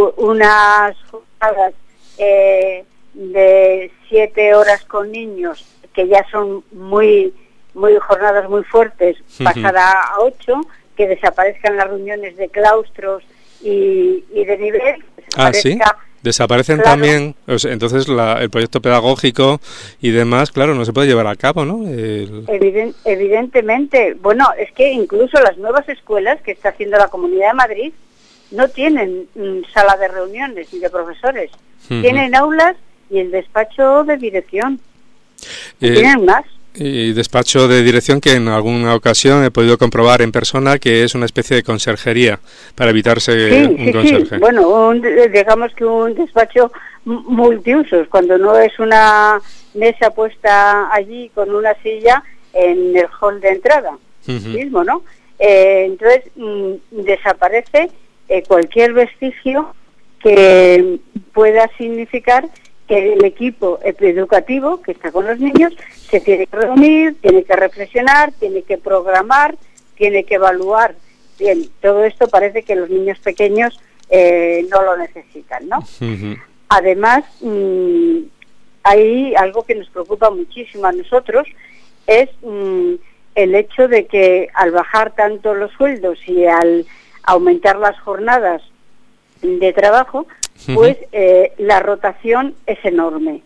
S4: unas jornadas eh, de siete horas con niños, que ya son muy, muy jornadas muy fuertes, pasar uh-huh. a, a ocho, que desaparezcan las reuniones de claustros y, y de nivel.
S2: Ah, sí. Desaparecen claro. también, o sea, entonces la, el proyecto pedagógico y demás, claro, no se puede llevar a cabo, ¿no? El...
S4: Evident, evidentemente. Bueno, es que incluso las nuevas escuelas que está haciendo la Comunidad de Madrid no tienen mm, sala de reuniones ni de profesores. Uh-huh. Tienen aulas y el despacho de dirección. Eh, tienen más.
S2: Y despacho de dirección que en alguna ocasión he podido comprobar en persona que es una especie de conserjería para evitarse
S4: sí,
S2: un
S4: sí,
S2: conserje.
S4: Sí. Bueno, un, digamos que un despacho multiusos, cuando no es una mesa puesta allí con una silla en el hall de entrada, uh-huh. mismo, ¿no? Eh, entonces mm, desaparece eh, cualquier vestigio que pueda significar que el equipo educativo que está con los niños se tiene que reunir, tiene que reflexionar, tiene que programar, tiene que evaluar. Bien, todo esto parece que los niños pequeños eh, no lo necesitan, ¿no? Uh-huh. Además, mmm, hay algo que nos preocupa muchísimo a nosotros, es mmm, el hecho de que al bajar tanto los sueldos y al aumentar las jornadas de trabajo, pues eh, la rotación es enorme.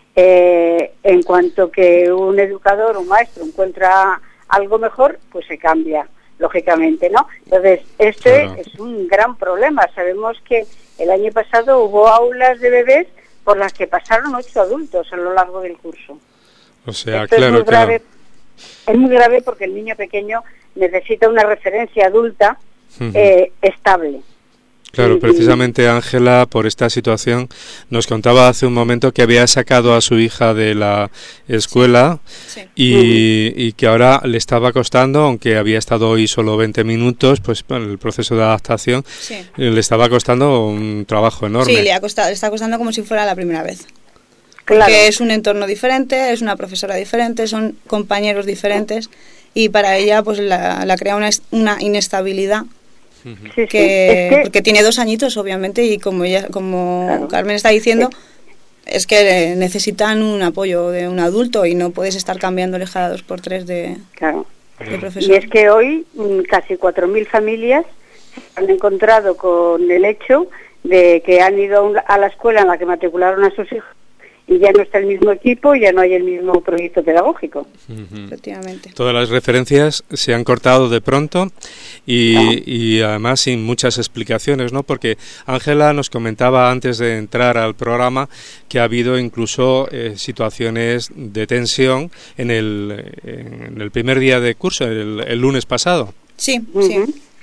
S4: Eh, en cuanto que un educador o un maestro encuentra algo mejor, pues se cambia, lógicamente, ¿no? Entonces, este claro. es un gran problema. Sabemos que el año pasado hubo aulas de bebés por las que pasaron ocho adultos a lo largo del curso.
S2: O sea,
S4: Esto
S2: claro,
S4: es muy grave,
S2: claro.
S4: Es muy grave porque el niño pequeño necesita una referencia adulta uh-huh. eh, estable.
S2: Claro, precisamente Ángela, por esta situación, nos contaba hace un momento que había sacado a su hija de la escuela sí. Sí. Y, uh-huh. y que ahora le estaba costando, aunque había estado hoy solo veinte minutos, pues el proceso de adaptación sí. le estaba costando un trabajo enorme.
S5: Sí, le, ha costado, le está costando como si fuera la primera vez. Claro. Que es un entorno diferente, es una profesora diferente, son compañeros diferentes y para ella pues la, la crea una, una inestabilidad. Sí, que, sí. Es que, porque tiene dos añitos obviamente y como ella como claro. Carmen está diciendo sí. es que necesitan un apoyo de un adulto y no puedes estar cambiándoles cada dos por tres de,
S4: claro.
S5: de profesor.
S4: Y es que hoy casi cuatro mil familias se han encontrado con el hecho de que han ido a la escuela en la que matricularon a sus hijos y ya no está el mismo equipo, ya no hay el mismo proyecto pedagógico.
S2: Uh-huh.
S5: Efectivamente.
S2: Todas las referencias se han cortado de pronto y, no. y además sin muchas explicaciones, ¿no? Porque Ángela nos comentaba antes de entrar al programa que ha habido incluso eh, situaciones de tensión en el, en el primer día de curso, el, el lunes pasado.
S5: Sí, uh-huh. sí.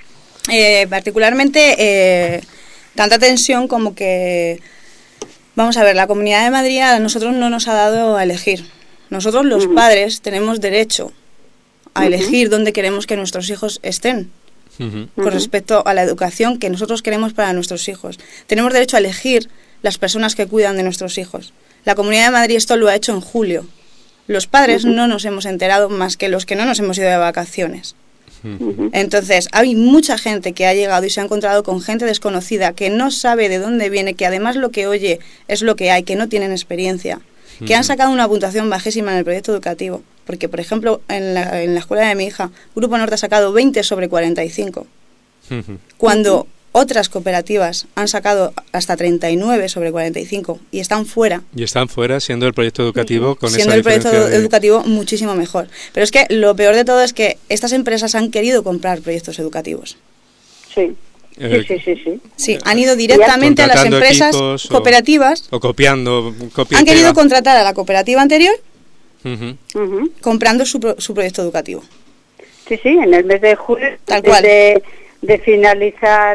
S5: Eh, particularmente eh, tanta tensión como que... Vamos a ver, la Comunidad de Madrid a nosotros no nos ha dado a elegir. Nosotros los uh-huh. padres tenemos derecho a uh-huh. elegir dónde queremos que nuestros hijos estén uh-huh. con respecto a la educación que nosotros queremos para nuestros hijos. Tenemos derecho a elegir las personas que cuidan de nuestros hijos. La Comunidad de Madrid esto lo ha hecho en julio. Los padres uh-huh. no nos hemos enterado más que los que no nos hemos ido de vacaciones. Uh-huh. Entonces, hay mucha gente que ha llegado y se ha encontrado con gente desconocida que no sabe de dónde viene, que además lo que oye es lo que hay, que no tienen experiencia, uh-huh. que han sacado una puntuación bajísima en el proyecto educativo. Porque, por ejemplo, en la, en la escuela de mi hija, Grupo Norte ha sacado veinte sobre cuarenta y cinco. Uh-huh. Cuando uh-huh. otras cooperativas han sacado hasta treinta y nueve sobre cuarenta y cinco y están fuera.
S2: Y están fuera siendo el proyecto educativo con
S5: siendo
S2: esa
S5: el proyecto
S2: de...
S5: educativo muchísimo mejor. Pero es que lo peor de todo es que estas empresas han querido comprar proyectos educativos.
S4: Sí. Sí, sí, sí, sí.
S5: Sí, han ido directamente a las empresas cooperativas.
S2: O, o copiando.
S5: Han querido contratar a la cooperativa anterior uh-huh. Uh-huh. comprando su, pro, su proyecto educativo.
S4: Sí, sí, en el mes de julio.
S5: Tal cual.
S4: De, de finalizar,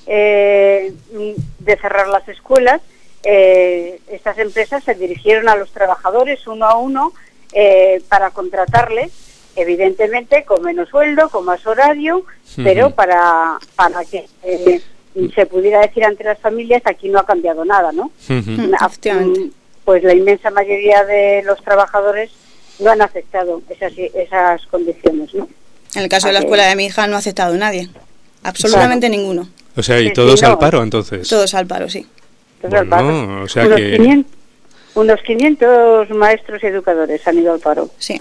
S4: eh, de cerrar las escuelas, eh, estas empresas se dirigieron a los trabajadores uno a uno eh, para contratarles, evidentemente con menos sueldo, con más horario, uh-huh. pero para, para que eh, se pudiera decir ante las familias, aquí no ha cambiado nada, ¿no?
S5: Uh-huh. Efectivamente.
S4: Pues la inmensa mayoría de los trabajadores no han aceptado esas, esas condiciones, ¿no?
S5: En el caso de la escuela de mi hija no ha aceptado nadie. Absolutamente claro. ninguno.
S2: O sea, ¿y sí, todos sí, no. al paro entonces?
S5: Todos al paro, sí.
S4: Todos
S2: bueno,
S4: al paro.
S2: O sea
S4: unos,
S2: que...
S4: quinientos, unos quinientos maestros y educadores han ido al paro.
S5: Sí.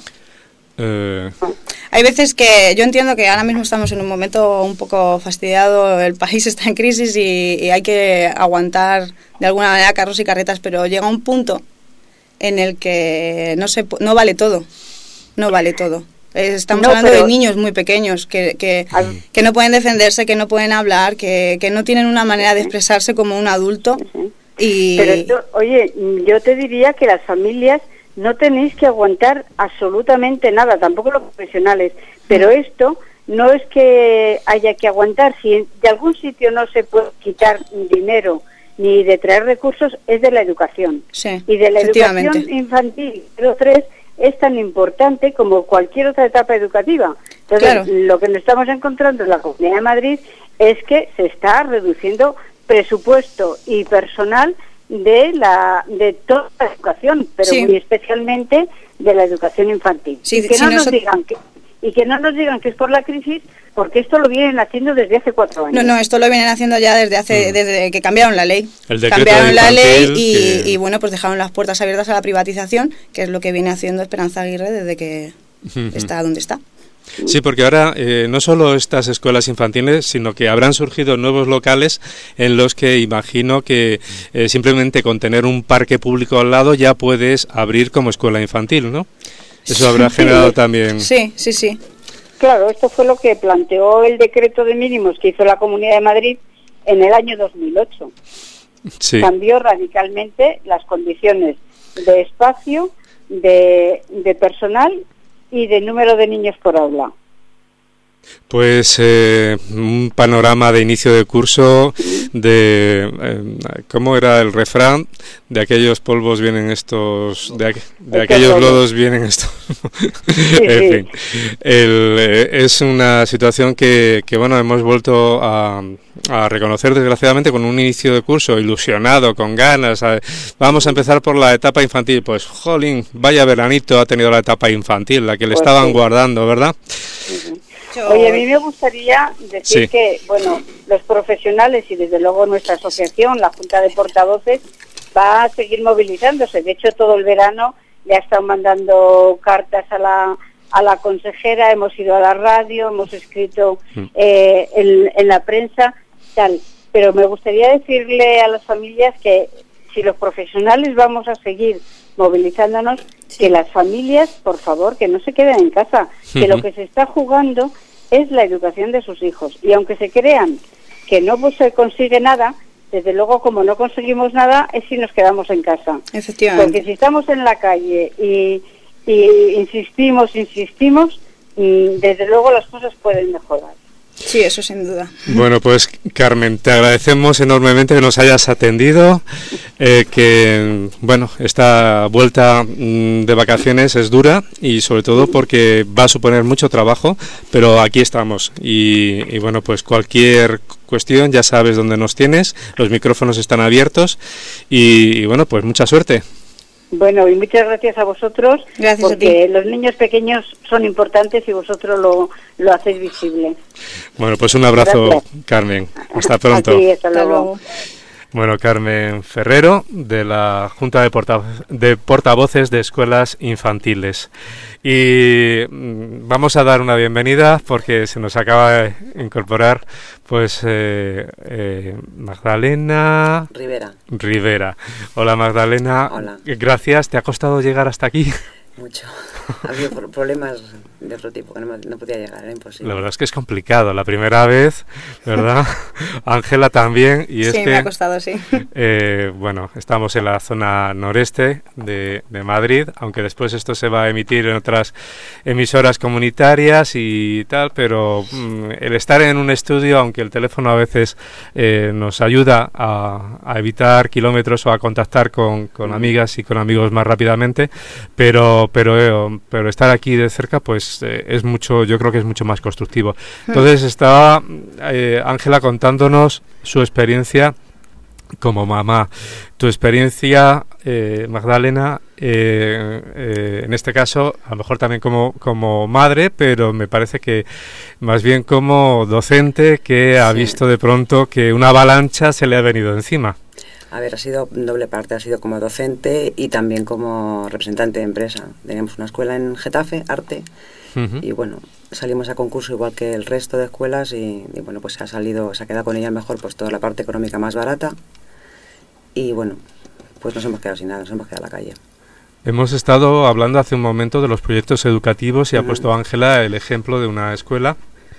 S2: Eh...
S5: Hay veces que yo entiendo que ahora mismo estamos en un momento un poco fastidiado, el país está en crisis y, y hay que aguantar de alguna manera carros y carretas, pero llega un punto en el que no se no vale todo, no vale todo. Estamos no, hablando pero... de niños muy pequeños que, que, Ay. que no pueden defenderse, que no pueden hablar, que, que no tienen una manera de expresarse como un adulto.
S4: Sí.
S5: Y...
S4: Pero esto, oye, yo te diría que las familias no tenéis que aguantar absolutamente nada, tampoco los profesionales, pero esto no es que haya que aguantar, si de algún sitio no se puede quitar dinero ni de traer recursos, es de la educación.
S5: Sí,
S4: y de la educación infantil, pero tres, es tan importante como cualquier otra etapa educativa. Entonces, claro. lo que nos estamos encontrando en la Comunidad de Madrid es que se está reduciendo presupuesto y personal de la de toda la educación, pero
S5: Sí.
S4: muy especialmente de la educación infantil.
S5: Sí,
S4: y que
S5: si
S4: no
S5: no
S4: nos
S5: so-
S4: digan que y que no nos digan que es por la crisis, porque esto lo vienen haciendo desde hace cuatro años.
S5: No, no, esto lo vienen haciendo ya desde hace
S2: Mm.
S5: desde que cambiaron la ley.
S2: El decreto
S5: cambiaron la ley
S2: infantil
S5: y,
S2: que-
S5: y, bueno, pues dejaron las puertas abiertas a la privatización, que es lo que viene haciendo Esperanza Aguirre desde que está donde está.
S2: Sí, porque ahora eh, no solo estas escuelas infantiles, sino que habrán surgido nuevos locales en los que imagino que eh, simplemente con tener un parque público al lado ya puedes abrir como escuela infantil, ¿no? Eso habrá generado también...
S5: Sí, sí, sí.
S4: Claro, esto fue lo que planteó el decreto de mínimos que hizo la Comunidad de Madrid en el año dos mil ocho.
S2: Sí.
S4: Cambió radicalmente las condiciones de espacio, de, de personal y de número de niños por aula.
S2: Pues eh, un panorama de inicio de curso de... Eh, ¿cómo era el refrán? De aquellos polvos vienen estos... De, aqu- de
S4: Estos
S2: aquellos
S4: lodos.
S2: lodos vienen estos... en
S4: sí.
S2: fin. El, eh, es una situación que, que, bueno, hemos vuelto a, a reconocer desgraciadamente con un inicio de curso ilusionado, con ganas. A- vamos a empezar por la etapa infantil. Pues, jolín, vaya veranito ha tenido la etapa infantil, la que le
S4: Pues
S2: estaban
S4: sí.
S2: guardando, ¿verdad?
S4: Oye, a mí me gustaría decir
S2: Sí.
S4: que, bueno, los profesionales y desde luego nuestra asociación, la Junta de Portavoces, va a seguir movilizándose. De hecho, todo el verano le ha estado mandando cartas a la a la consejera, hemos ido a la radio, hemos escrito eh, en, en la prensa, tal. Pero me gustaría decirle a las familias que si los profesionales vamos a seguir movilizándonos, que las familias, por favor, que no se queden en casa, que lo que se está jugando es la educación de sus hijos. Y aunque se crean que no pues, se consigue nada, desde luego como no conseguimos nada es si nos quedamos en casa.
S5: Efectivamente.
S4: Porque si estamos en la calle y, y insistimos, insistimos, mm, desde luego las cosas pueden mejorar.
S5: Sí, eso sin duda.
S2: Bueno, pues Carmen, te agradecemos enormemente que nos hayas atendido, eh, que, bueno, esta vuelta mm, de vacaciones es dura y sobre todo porque va a suponer mucho trabajo, pero aquí estamos y, y bueno, pues cualquier cuestión ya sabes dónde nos tienes, los micrófonos están abiertos y, y bueno, pues mucha suerte.
S4: Bueno, y muchas gracias a vosotros,
S5: Gracias a
S4: porque
S5: ti.
S4: los niños pequeños son importantes y vosotros lo, lo hacéis visible.
S2: Bueno, pues un abrazo,
S4: Gracias.
S2: Carmen. Hasta pronto.
S4: A ti, hasta
S5: Hasta
S4: luego.
S5: luego.
S2: Bueno, Carmen Ferrero, de la Junta de, Porta de Portavoces de Escuelas Infantiles. Y mm, vamos a dar una bienvenida porque se nos acaba de incorporar pues eh, eh, Magdalena
S6: Rivera,
S2: Rivera. Hola Magdalena,
S6: Hola.
S2: Gracias, ¿te ha costado llegar hasta aquí?
S6: mucho. Ha habido pro- problemas de otro tipo, que no, me- no podía llegar, era imposible.
S2: La verdad es que es complicado, la primera vez, ¿verdad? Ángela también, y es
S5: Sí,
S2: que...
S5: me ha costado, sí.
S2: Eh, bueno, estamos en la zona noreste de, de Madrid, aunque después esto se va a emitir en otras emisoras comunitarias y tal, pero mm, el estar en un estudio, aunque el teléfono a veces eh, nos ayuda a, a evitar kilómetros o a contactar con, con amigas y con amigos más rápidamente, pero pero eh, pero estar aquí de cerca pues eh, es mucho, yo creo que es mucho más constructivo. Entonces estaba eh, Ángela contándonos su experiencia como mamá. Tu experiencia, eh, Magdalena, eh, eh, en este caso, a lo mejor también como, como madre, pero me parece que más bien como docente que ha
S6: Sí.
S2: visto de pronto que una avalancha se le ha venido encima.
S6: A ver, ha sido doble parte, ha sido como docente y también como representante de empresa. Teníamos una escuela en Getafe, Arte,
S2: Ujú.
S6: y bueno, salimos a concurso igual que el resto de escuelas y, y bueno, pues se ha salido, se ha quedado con ella mejor pues toda la parte económica más barata y bueno, pues nos hemos quedado sin nada, nos hemos quedado a la calle.
S2: Hemos estado hablando hace un momento de los proyectos educativos y ha
S6: Ujú.
S2: puesto Ángela el ejemplo de una escuela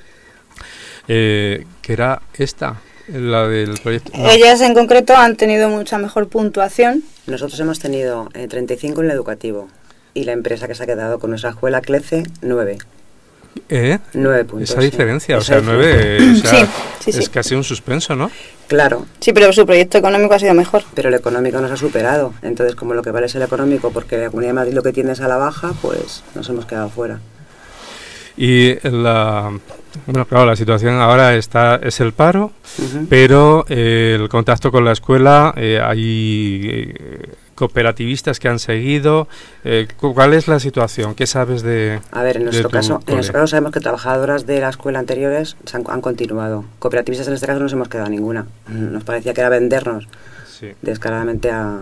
S2: eh, que era esta, la del proyecto. no.
S5: Ellas en concreto han tenido mucha mejor puntuación.
S6: Nosotros hemos tenido eh, treinta y cinco en el educativo y la empresa que se ha quedado con nuestra escuela, Clece, nueve.
S2: ¿Eh?
S6: nueve puntos.
S2: Esa
S6: sí.
S2: diferencia, o
S6: Esa
S2: sea,
S6: diferencia.
S2: nueve, o sea,
S5: Sí, sí, sí.
S2: es casi un suspenso, ¿no?
S6: Claro,
S5: Sí, pero su proyecto económico ha sido mejor.
S6: pero el económico nos ha superado. Entonces, como lo que vale es el económico, porque la Comunidad de Madrid lo que tiene es a la baja, pues nos hemos quedado fuera.
S2: Y la, bueno, claro, la situación ahora está es el paro, uh-huh. pero eh, el contacto con la escuela, eh, hay eh, cooperativistas que han seguido. Eh, ¿Cuál es la situación? ¿Qué sabes de
S6: A ver, en nuestro caso, en nuestro caso sabemos que trabajadoras de la escuela anteriores se han, han continuado. Cooperativistas en este caso no nos hemos quedado ninguna. Nos parecía que era vendernos sí. descaradamente a...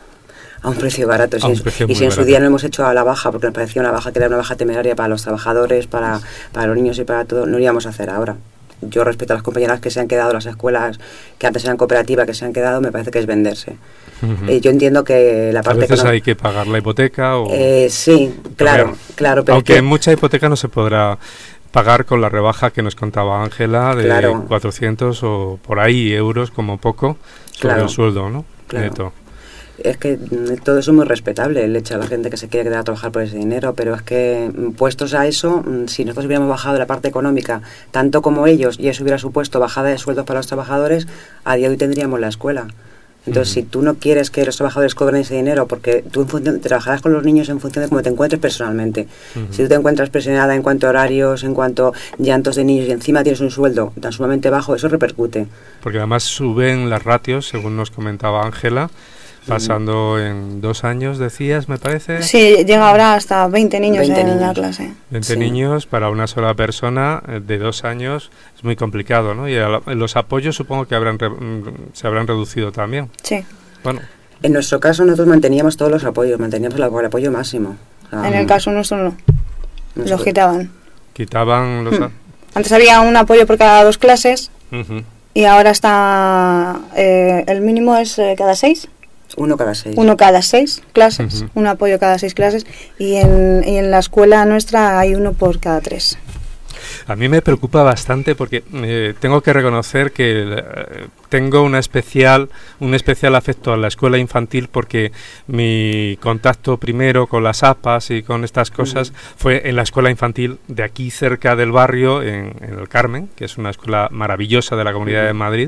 S6: a un precio barato. Si un precio y si en barato. Su día no hemos hecho a la baja, porque nos parecía una baja que era una baja temeraria para los trabajadores, para, para los niños y para todo, no lo íbamos a hacer ahora. Yo respeto a las compañeras que se han quedado, las escuelas que antes eran cooperativas, que se han quedado, me parece que es venderse. Uh-huh. Eh, yo entiendo que la parte...
S2: A veces
S6: no...
S2: hay que pagar la hipoteca o...
S6: Eh, sí, claro,
S2: pero,
S6: claro. Pero
S2: aunque
S6: que...
S2: en mucha hipoteca no se podrá pagar con la rebaja que nos contaba Ángela de claro. cuatrocientos o por ahí euros como poco sobre claro. el sueldo, ¿no?
S6: Claro.
S2: Neto.
S6: Es que todo eso es muy respetable, el hecho de la gente que se quiere quedar a trabajar por ese dinero, pero es que puestos a eso, si nosotros hubiéramos bajado la parte económica tanto como ellos y eso hubiera supuesto bajada de sueldos para los trabajadores, a día de hoy tendríamos la escuela. Entonces, uh-huh. si tú no quieres que los trabajadores cobren ese dinero, porque tú en función, trabajarás con los niños en función de cómo te encuentres personalmente. Uh-huh. Si tú te encuentras presionada en cuanto a horarios, en cuanto a llantos de niños y encima tienes un sueldo tan sumamente bajo, eso repercute.
S2: Porque además suben las ratios, según nos comentaba Ángela, pasando en dos años, decías, me parece.
S5: Sí, llega ahora hasta veinte niños veinte en niños. La clase.
S2: veinte
S6: sí.
S2: niños para una sola persona de dos años es muy complicado, ¿no? Y a, los apoyos supongo que habrán re, se habrán reducido también.
S5: Sí.
S2: Bueno.
S6: En nuestro caso nosotros manteníamos todos los apoyos, manteníamos el, el apoyo máximo.
S5: O sea, en el caso nuestro no. Nuestro. Los quitaban.
S2: Quitaban los...
S5: Hmm. A... Antes había un apoyo por cada dos clases uh-huh. y ahora está... Eh, el mínimo es eh, cada seis.
S6: Uno cada seis.
S5: Uno cada seis clases, uh-huh. un apoyo cada seis clases y en, y en la escuela nuestra hay uno por cada tres.
S2: A mí me preocupa bastante porque eh, tengo que reconocer que eh, tengo una especial, un especial afecto a la escuela infantil porque mi contacto primero con las A P As y con estas cosas uh-huh. fue en la escuela infantil de aquí cerca del barrio, en, en el Carmen, que es una escuela maravillosa de la Comunidad uh-huh. de Madrid.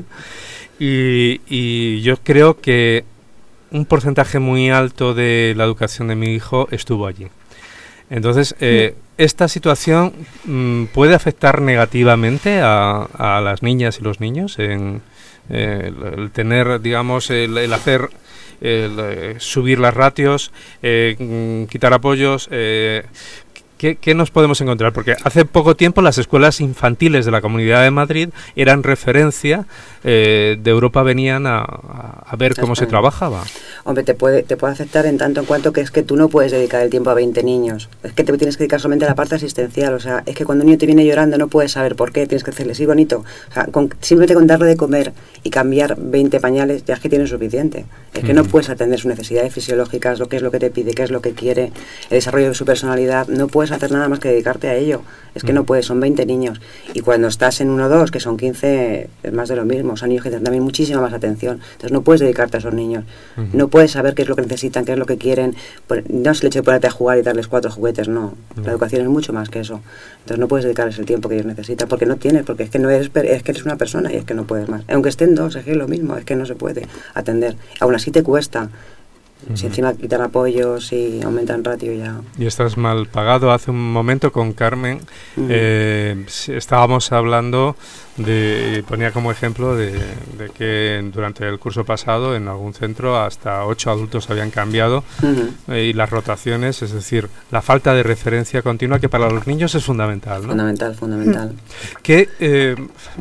S2: Y, y yo creo que un porcentaje muy alto de la educación de mi hijo estuvo allí. Entonces, eh, ¿esta situación mm, puede afectar negativamente a, a las niñas y los niños en eh, el, el tener, digamos, el, el hacer, el, eh, subir las ratios, eh, quitar apoyos? Eh, ¿Qué, ¿Qué nos podemos encontrar? Porque hace poco tiempo las escuelas infantiles de la Comunidad de Madrid eran referencia, eh, de Europa venían a, a ver cómo se trabajaba.
S6: Hombre, te puede, te puede afectar en tanto en cuanto que es que tú no puedes dedicar el tiempo a veinte niños. Es que te tienes que dedicar solamente a la parte asistencial. O sea, es que cuando un niño te viene llorando no puedes saber por qué, tienes que hacerle, sí, bonito. O sea, con, simplemente con darle de comer y cambiar veinte pañales ya es que tienes suficiente. Es que mm. no puedes atender sus necesidades fisiológicas, lo que es lo que te pide, qué es lo que quiere, el desarrollo de su personalidad. No puedes hacer nada más que dedicarte a ello. Es que mm. no puedes, son veinte niños. Y cuando estás en uno o dos, que son quince, es más de lo mismo. Son niños que necesitan también muchísima más atención. Entonces no puedes dedicarte a esos niños. Mm. No puedes saber qué es lo que necesitan, qué es lo que quieren. No es el hecho de ponerte a jugar y darles cuatro juguetes, no. Mm. La educación es mucho más que eso. Entonces no puedes dedicarles el tiempo que ellos necesitan, porque no tienes, porque es que no eres, es que eres una persona y es que no puedes más. Aunque estén dos, es que es lo mismo, es que no se puede atender. Aún así te cuesta. Uh-huh. Si encima quitan apoyos y aumentan ratio ya.
S2: Y estás mal pagado. Hace un momento con Carmen uh-huh. eh, estábamos hablando de, ponía como ejemplo de, de que durante el curso pasado en algún centro hasta ocho adultos habían cambiado uh-huh. eh, y las rotaciones, es decir, la falta de referencia continua que para los niños es fundamental, ¿no?
S6: Fundamental, fundamental.
S2: Que eh,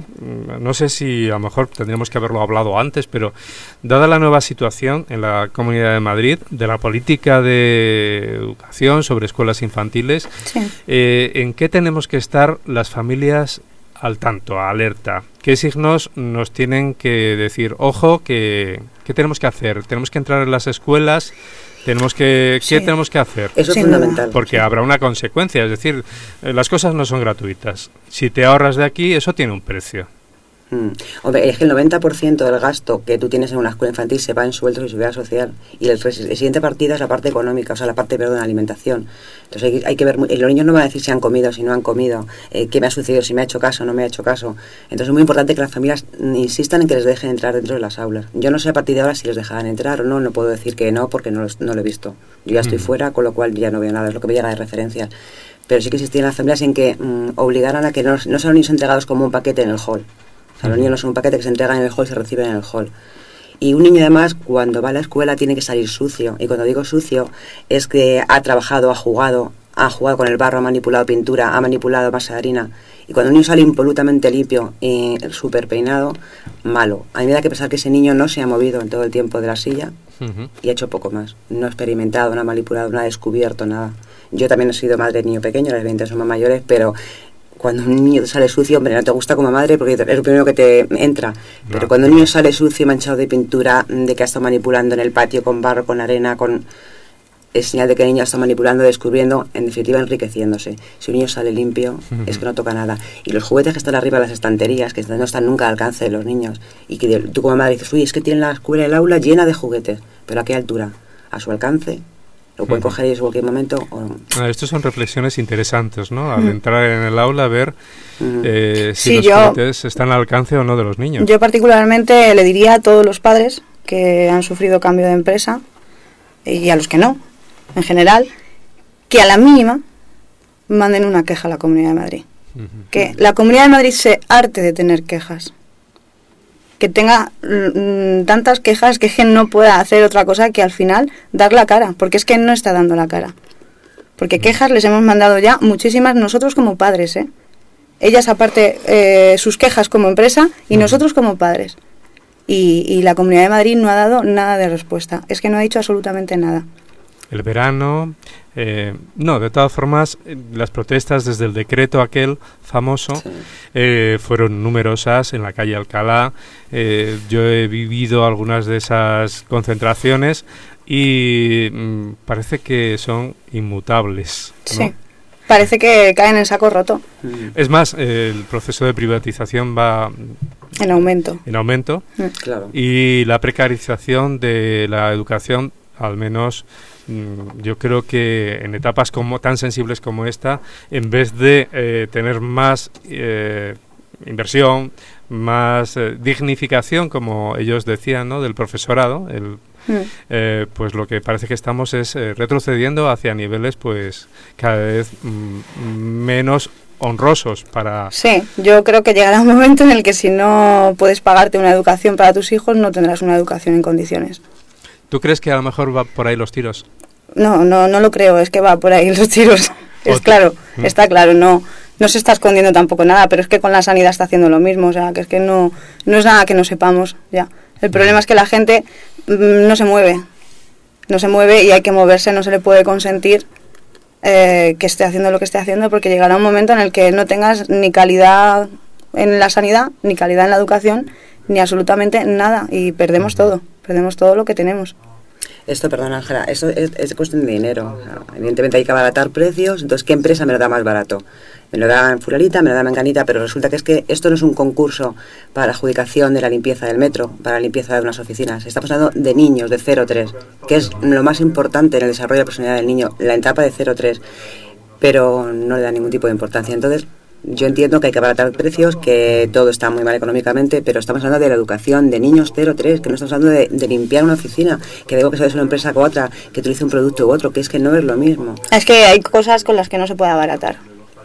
S2: no sé si a lo mejor tendríamos que haberlo hablado antes, pero dada la nueva situación en la Comunidad de Madrid, de la política de educación sobre escuelas infantiles, sí. eh, ¿en qué tenemos que estar las familias al tanto, alerta? ¿Qué signos nos tienen que decir, ojo, que, qué tenemos que hacer? ¿Tenemos que entrar en las escuelas? Tenemos que, ¿Qué sí. tenemos que hacer?
S6: Eso es sí, fundamental.
S2: Porque
S6: sí.
S2: habrá una consecuencia, es decir, eh, las cosas no son gratuitas. Si te ahorras de aquí, eso tiene un precio.
S6: Mm. Hombre, es que el noventa por ciento del gasto que tú tienes en una escuela infantil se va en sueldos y seguridad social, y el, el siguiente partida es la parte económica, o sea, la parte, perdón, de la alimentación. Entonces hay, hay que ver, los niños no van a decir si han comido, si no han comido, eh, qué me ha sucedido, si me ha hecho caso o no me ha hecho caso. Entonces es muy importante que las familias insistan en que les dejen entrar dentro de las aulas. Yo no sé a partir de ahora si les dejarán entrar o no, no puedo decir que no porque no, los, no lo he visto. Yo ya estoy mm. fuera, con lo cual ya no veo nada, es lo que me llega de referencias. pero sí que existían asambleas en que mmm, obligaran a que no, no sean los niños entregados como un paquete en el hall. O sea, los niños no son un paquete que se entregan en el hall y se reciben en el hall. Y un niño además cuando va a la escuela tiene que salir sucio, y cuando digo sucio es que ha trabajado, ha jugado, ha jugado con el barro, ha manipulado pintura, ha manipulado masa de harina. Y cuando un niño sale impolutamente limpio y súper peinado, malo. A mí me da que pensar que ese niño no se ha movido en todo el tiempo de la silla uh-huh. y ha hecho poco más. No ha experimentado, no ha manipulado, no ha descubierto nada. Yo también he sido madre de niño pequeño, las veinte son más mayores, pero cuando un niño sale sucio, hombre, no te gusta como madre porque es lo primero que te entra. Pero no, cuando un niño sale sucio, manchado de pintura, de que ha estado manipulando en el patio con barro, con arena, con... es señal de que el niño está manipulando, descubriendo, en definitiva enriqueciéndose. Si un niño sale limpio, uh-huh. es que no toca nada. Y los juguetes que están arriba de las estanterías, que no están nunca al alcance de los niños, y que tú como madre dices, uy, es que tienen la escuela, el aula llena de juguetes, pero ¿a qué altura? ¿A su alcance? ¿Lo pueden uh-huh. coger ellos en cualquier momento? O no?
S2: Ah, estos son reflexiones interesantes, ¿no? Al uh-huh. entrar en el aula, ver uh-huh. eh, si
S5: sí,
S2: los
S5: yo,
S2: juguetes están al alcance o no de los niños.
S5: Yo particularmente le diría a todos los padres que han sufrido cambio de empresa, y a los que no, en general, que a la mínima manden una queja a la Comunidad de Madrid. Uh-huh. Que la Comunidad de Madrid se harte de tener quejas. Que tenga mm, tantas quejas que, que no pueda hacer otra cosa que al final dar la cara, porque es que no está dando la cara. Porque quejas les hemos mandado ya muchísimas nosotros como padres, ¿eh? Ellas aparte eh, sus quejas como empresa y uh-huh. nosotros como padres. Y, y la Comunidad de Madrid no ha dado nada de respuesta. Es que no ha dicho absolutamente nada.
S2: El verano, eh, no, de todas formas, las protestas desde el decreto aquel famoso sí. eh, fueron numerosas en la calle Alcalá. Eh, yo he vivido algunas de esas concentraciones y mm, parece que son inmutables, ¿no?
S5: Sí, parece que caen en saco roto.
S2: Es más, eh, el proceso de privatización va...
S5: En aumento.
S2: En aumento.
S6: Mm. Claro.
S2: Y la precarización de la educación, al menos... yo creo que en etapas como tan sensibles como esta, en vez de eh, tener más eh, inversión, más eh, dignificación, como ellos decían, ¿no?, del profesorado, el, mm. eh, pues lo que parece que estamos es eh, retrocediendo hacia niveles pues cada vez mm, menos honrosos para...
S5: Sí, yo creo que llegará un momento en el que si no puedes pagarte una educación para tus hijos, no tendrás una educación en condiciones.
S2: ¿Tú crees que a lo mejor va por ahí los tiros?
S5: No, no, no lo creo, es que va por ahí los tiros. Es
S2: Otro.
S5: claro,
S2: ¿Mm?
S5: está claro, no, no se está escondiendo tampoco nada, pero es que con la sanidad está haciendo lo mismo, o sea, que es que no, no es nada que no sepamos, ya. El problema es que la gente mmm, no se mueve, no se mueve y hay que moverse, no se le puede consentir eh, que esté haciendo lo que esté haciendo, porque llegará un momento en el que no tengas ni calidad en la sanidad, ni calidad en la educación, ni absolutamente nada, y perdemos todo. Perdemos todo lo que tenemos.
S6: Esto, perdón, Ángela, eso es, es cuestión de dinero. O sea, evidentemente hay que abaratar precios, entonces ¿qué empresa me lo da más barato? Me lo da en fulanita, me lo da en menganita, pero resulta que es que esto no es un concurso para la adjudicación de la limpieza del metro, para la limpieza de unas oficinas. Estamos hablando de niños de cero a tres, que es lo más importante en el desarrollo de la personalidad del niño, la etapa de cero a tres, pero no le da ningún tipo de importancia. Entonces, yo entiendo que hay que abaratar precios, que todo está muy mal económicamente, pero estamos hablando de la educación de niños cero tres, que no estamos hablando de, de limpiar una oficina, que digo que sabes una empresa con otra, que utilice un producto u otro, que es que no es lo mismo.
S5: Es que hay cosas con las que no se puede abaratar.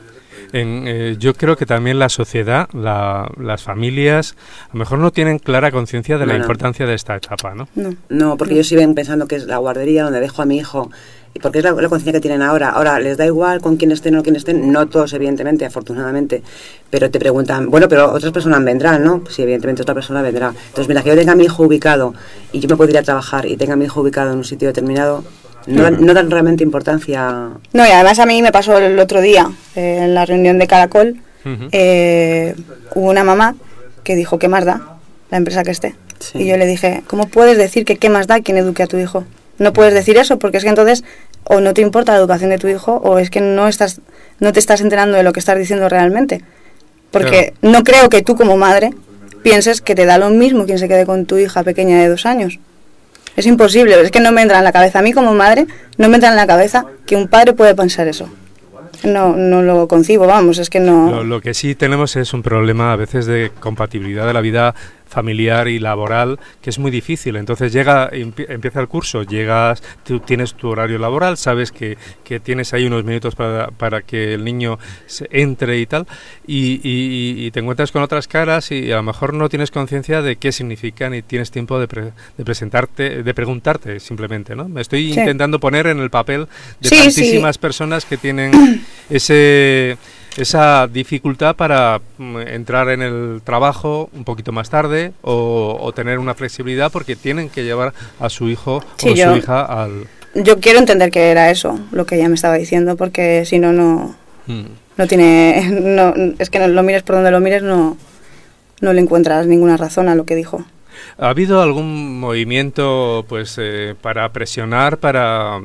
S2: En, eh, yo creo que también la sociedad, la, las familias, a lo mejor no tienen clara conciencia de
S6: no,
S2: la
S6: no.
S2: importancia de esta etapa, ¿no?
S5: No,
S6: no porque no. ellos siguen pensando que es la guardería donde dejo a mi hijo, y porque es la, la conciencia que tienen ahora. Ahora, les da igual con quién estén o quién estén, no todos, evidentemente, afortunadamente, pero te preguntan, bueno, pero otras personas vendrán, ¿no? Sí, evidentemente otra persona vendrá. Entonces, mira, que yo tenga a mi hijo ubicado y yo me puedo ir a trabajar y tenga a mi hijo ubicado en un sitio determinado, no dan, no dan realmente importancia.
S5: No, y además a mí me pasó el otro día, eh, en la reunión de Caracol, uh-huh. eh, hubo una mamá que dijo, ¿qué más da la empresa que esté? Sí. Y yo le dije, ¿cómo puedes decir que qué más da quien eduque a tu hijo? No puedes decir eso, porque es que entonces o no te importa la educación de tu hijo o es que no estás no te estás enterando de lo que estás diciendo realmente. Porque claro. no creo que tú como madre pienses que te da lo mismo quien se quede con tu hija pequeña de dos años. Es imposible, es que no me entra en la cabeza. A mí como madre no me entra en la cabeza que un padre puede pensar eso. No, no lo concibo, vamos, es que no...
S2: Lo, lo que sí tenemos es un problema a veces de compatibilidad de la vida familiar y laboral, que es muy difícil. Entonces llega, empieza el curso, llegas, tú tienes tu horario laboral, sabes que, que tienes ahí unos minutos para, para que el niño se entre y tal, y, y, y te encuentras con otras caras y a lo mejor no tienes conciencia de qué significan y tienes tiempo de, pre, de presentarte, de preguntarte simplemente, ¿no? Me estoy sí. intentando poner en el papel de sí, tantísimas sí. personas que tienen ese... esa dificultad para entrar en el trabajo un poquito más tarde o, o tener una flexibilidad porque tienen que llevar a su hijo sí, o yo, su hija al...
S5: Yo quiero entender que era eso, lo que ella me estaba diciendo, porque si no, no, hmm. no tiene... No, es que no, lo mires por donde lo mires, no, no le encuentras ninguna razón a lo que dijo.
S2: ¿Ha habido algún movimiento pues eh, para presionar, para uh,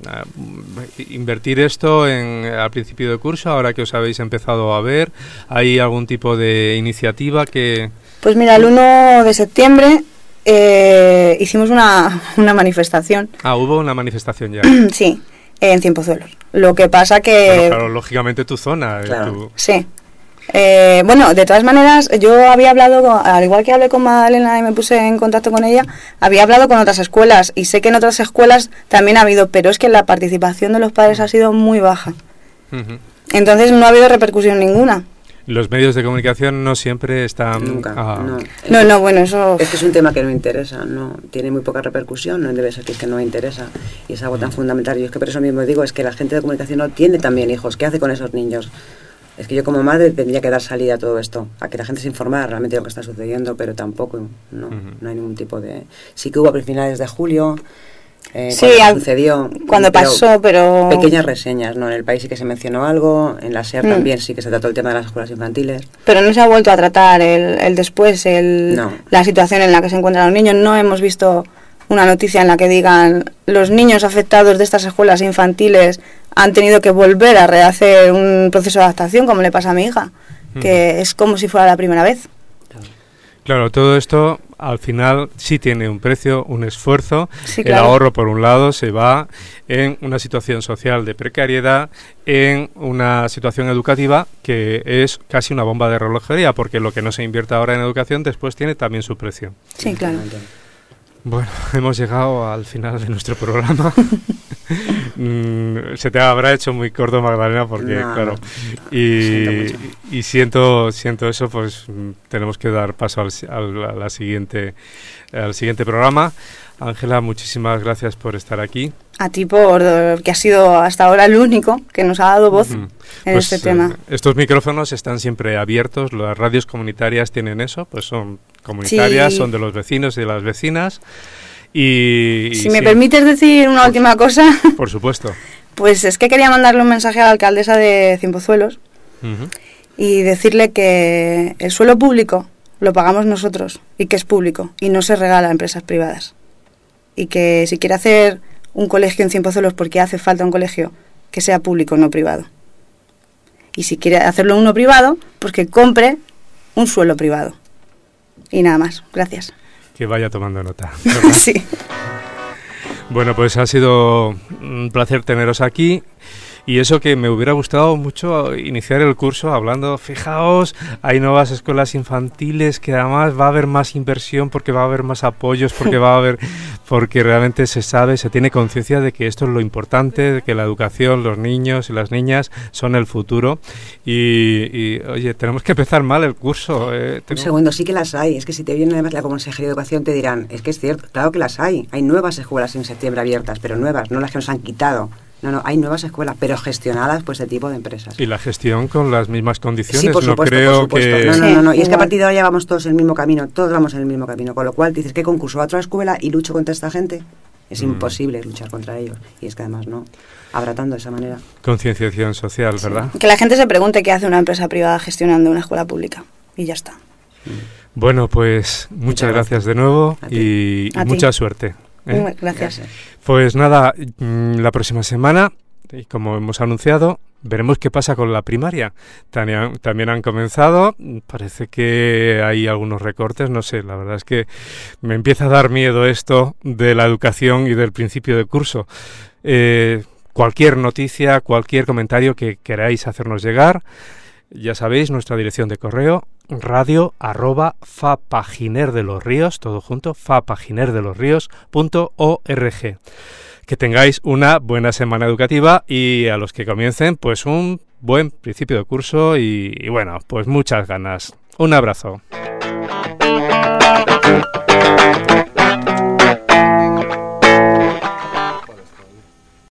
S2: invertir esto en, al principio de curso, ahora que os habéis empezado a ver? ¿Hay algún tipo de iniciativa que...?
S5: Pues mira, el uno de septiembre eh, hicimos una, una manifestación.
S2: Ah, hubo una manifestación ya.
S5: Sí, en Cienpozuelos. Lo que pasa que...
S2: Bueno, claro, lógicamente tu zona.
S5: Claro.
S2: Tu...
S5: Sí. Eh, bueno, de todas maneras, yo había hablado, al igual que hablé con Magdalena y me puse en contacto con ella, había hablado con otras escuelas y sé que en otras escuelas también ha habido, pero es que la participación de los padres ha sido muy baja. Uh-huh. Entonces no ha habido repercusión ninguna.
S2: Los medios de comunicación no siempre están...
S6: Nunca,
S2: ah.
S6: no.
S5: No, no, bueno, eso...
S6: Es que es un tema que no interesa, no tiene muy poca repercusión, no debe ser que es que no interesa, y es algo tan fundamental. Y es que por eso mismo digo, es que la gente de comunicación no tiene también hijos, ¿qué hace con esos niños? Es que yo como madre tendría que dar salida a todo esto, a que la gente se informara realmente de lo que está sucediendo, pero tampoco, no, uh-huh. no hay ningún tipo de... Sí que hubo a finales de julio, eh,
S5: sí,
S6: cuando
S5: al,
S6: sucedió...
S5: Cuando pero pasó, pero...
S6: Pequeñas reseñas, ¿no? En el país sí que se mencionó algo, en la SER mm. también sí que se trató el tema de las escuelas infantiles.
S5: Pero no se ha vuelto a tratar el, el después, el,
S6: no.
S5: la situación en la que se encuentran los niños, no hemos visto... una noticia en la que digan los niños afectados de estas escuelas infantiles han tenido que volver a rehacer un proceso de adaptación, como le pasa a mi hija, mm. que es como si fuera la primera vez.
S2: Claro, todo esto al final sí tiene un precio, un esfuerzo.
S5: Sí,
S2: el
S5: claro.
S2: ahorro, por un lado, se va en una situación social de precariedad, en una situación educativa que es casi una bomba de relojería, porque lo que no se invierte ahora en educación después tiene también su precio.
S5: Sí, claro.
S2: Bueno, hemos llegado al final de nuestro programa. mm, se te habrá hecho muy corto, Magdalena, porque no, claro, y, siento y siento siento eso, pues tenemos que dar paso al, al, a la siguiente, al siguiente programa. Ángela, muchísimas gracias por estar aquí.
S5: A ti por que has sido hasta ahora el único que nos ha dado voz uh-huh. en
S2: pues,
S5: este tema.
S2: Eh, estos micrófonos están siempre abiertos, las radios comunitarias tienen eso, pues son comunitarias, sí. son de los vecinos y de las vecinas. Y, y
S5: si me sí. permites decir una por, última cosa.
S2: Por supuesto.
S5: Pues es que quería mandarle un mensaje a la alcaldesa de Cienpozuelos uh-huh. y decirle que el suelo público lo pagamos nosotros y que es público y no se regala a empresas privadas. Y que si quiere hacer un colegio en Cienpozuelos porque hace falta un colegio, que sea público, no privado. Y si quiere hacerlo uno privado, pues que compre un suelo privado. Y nada más. Gracias.
S2: Que vaya tomando nota.
S5: Sí.
S2: Bueno, pues ha sido un placer teneros aquí. Y eso que me hubiera gustado mucho iniciar el curso hablando, fijaos, hay nuevas escuelas infantiles que además va a haber más inversión porque va a haber más apoyos, porque va a haber, porque realmente se sabe, se tiene conciencia de que esto es lo importante, de que la educación, los niños y las niñas son el futuro. Y, y oye, tenemos que empezar mal el curso. Eh,
S6: Un segundo, sí que las hay. Es que si te viene además la Consejería de Educación te dirán, es que es cierto, claro que las hay. Hay nuevas escuelas en septiembre abiertas, pero nuevas, no las que nos han quitado. No, no, hay nuevas escuelas, pero gestionadas por este tipo de empresas.
S2: Y la gestión con las mismas condiciones,
S6: sí, por supuesto,
S2: no creo
S6: por supuesto.
S2: que...
S6: No, no, no, no, y es que a partir de ahora ya vamos todos en el mismo camino, todos vamos en el mismo camino, con lo cual dices, ¿qué concurso? ¿A otra escuela y lucho contra esta gente? Es mm. imposible luchar contra ellos, y es que además no, abratando de esa manera.
S2: Concienciación social,
S5: sí.
S2: ¿verdad?
S5: Que la gente se pregunte qué hace una empresa privada gestionando una escuela pública, y ya está.
S2: Mm. Bueno, pues muchas, muchas gracias. gracias de nuevo y, y mucha suerte. ¿eh?
S5: Gracias.
S2: Pues nada, la próxima semana... Y como hemos anunciado, veremos qué pasa con la primaria. También, también han comenzado, parece que hay algunos recortes, no sé, la verdad es que me empieza a dar miedo esto de la educación y del principio de curso. Eh, cualquier noticia, cualquier comentario que queráis hacernos llegar, ya sabéis, nuestra dirección de correo, radio arroba fapaginer de los ríos, todo junto, fapaginer de los ríos punto org. Que tengáis una buena semana educativa y a los que comiencen, pues un buen principio de curso y, y bueno, pues muchas ganas. Un abrazo.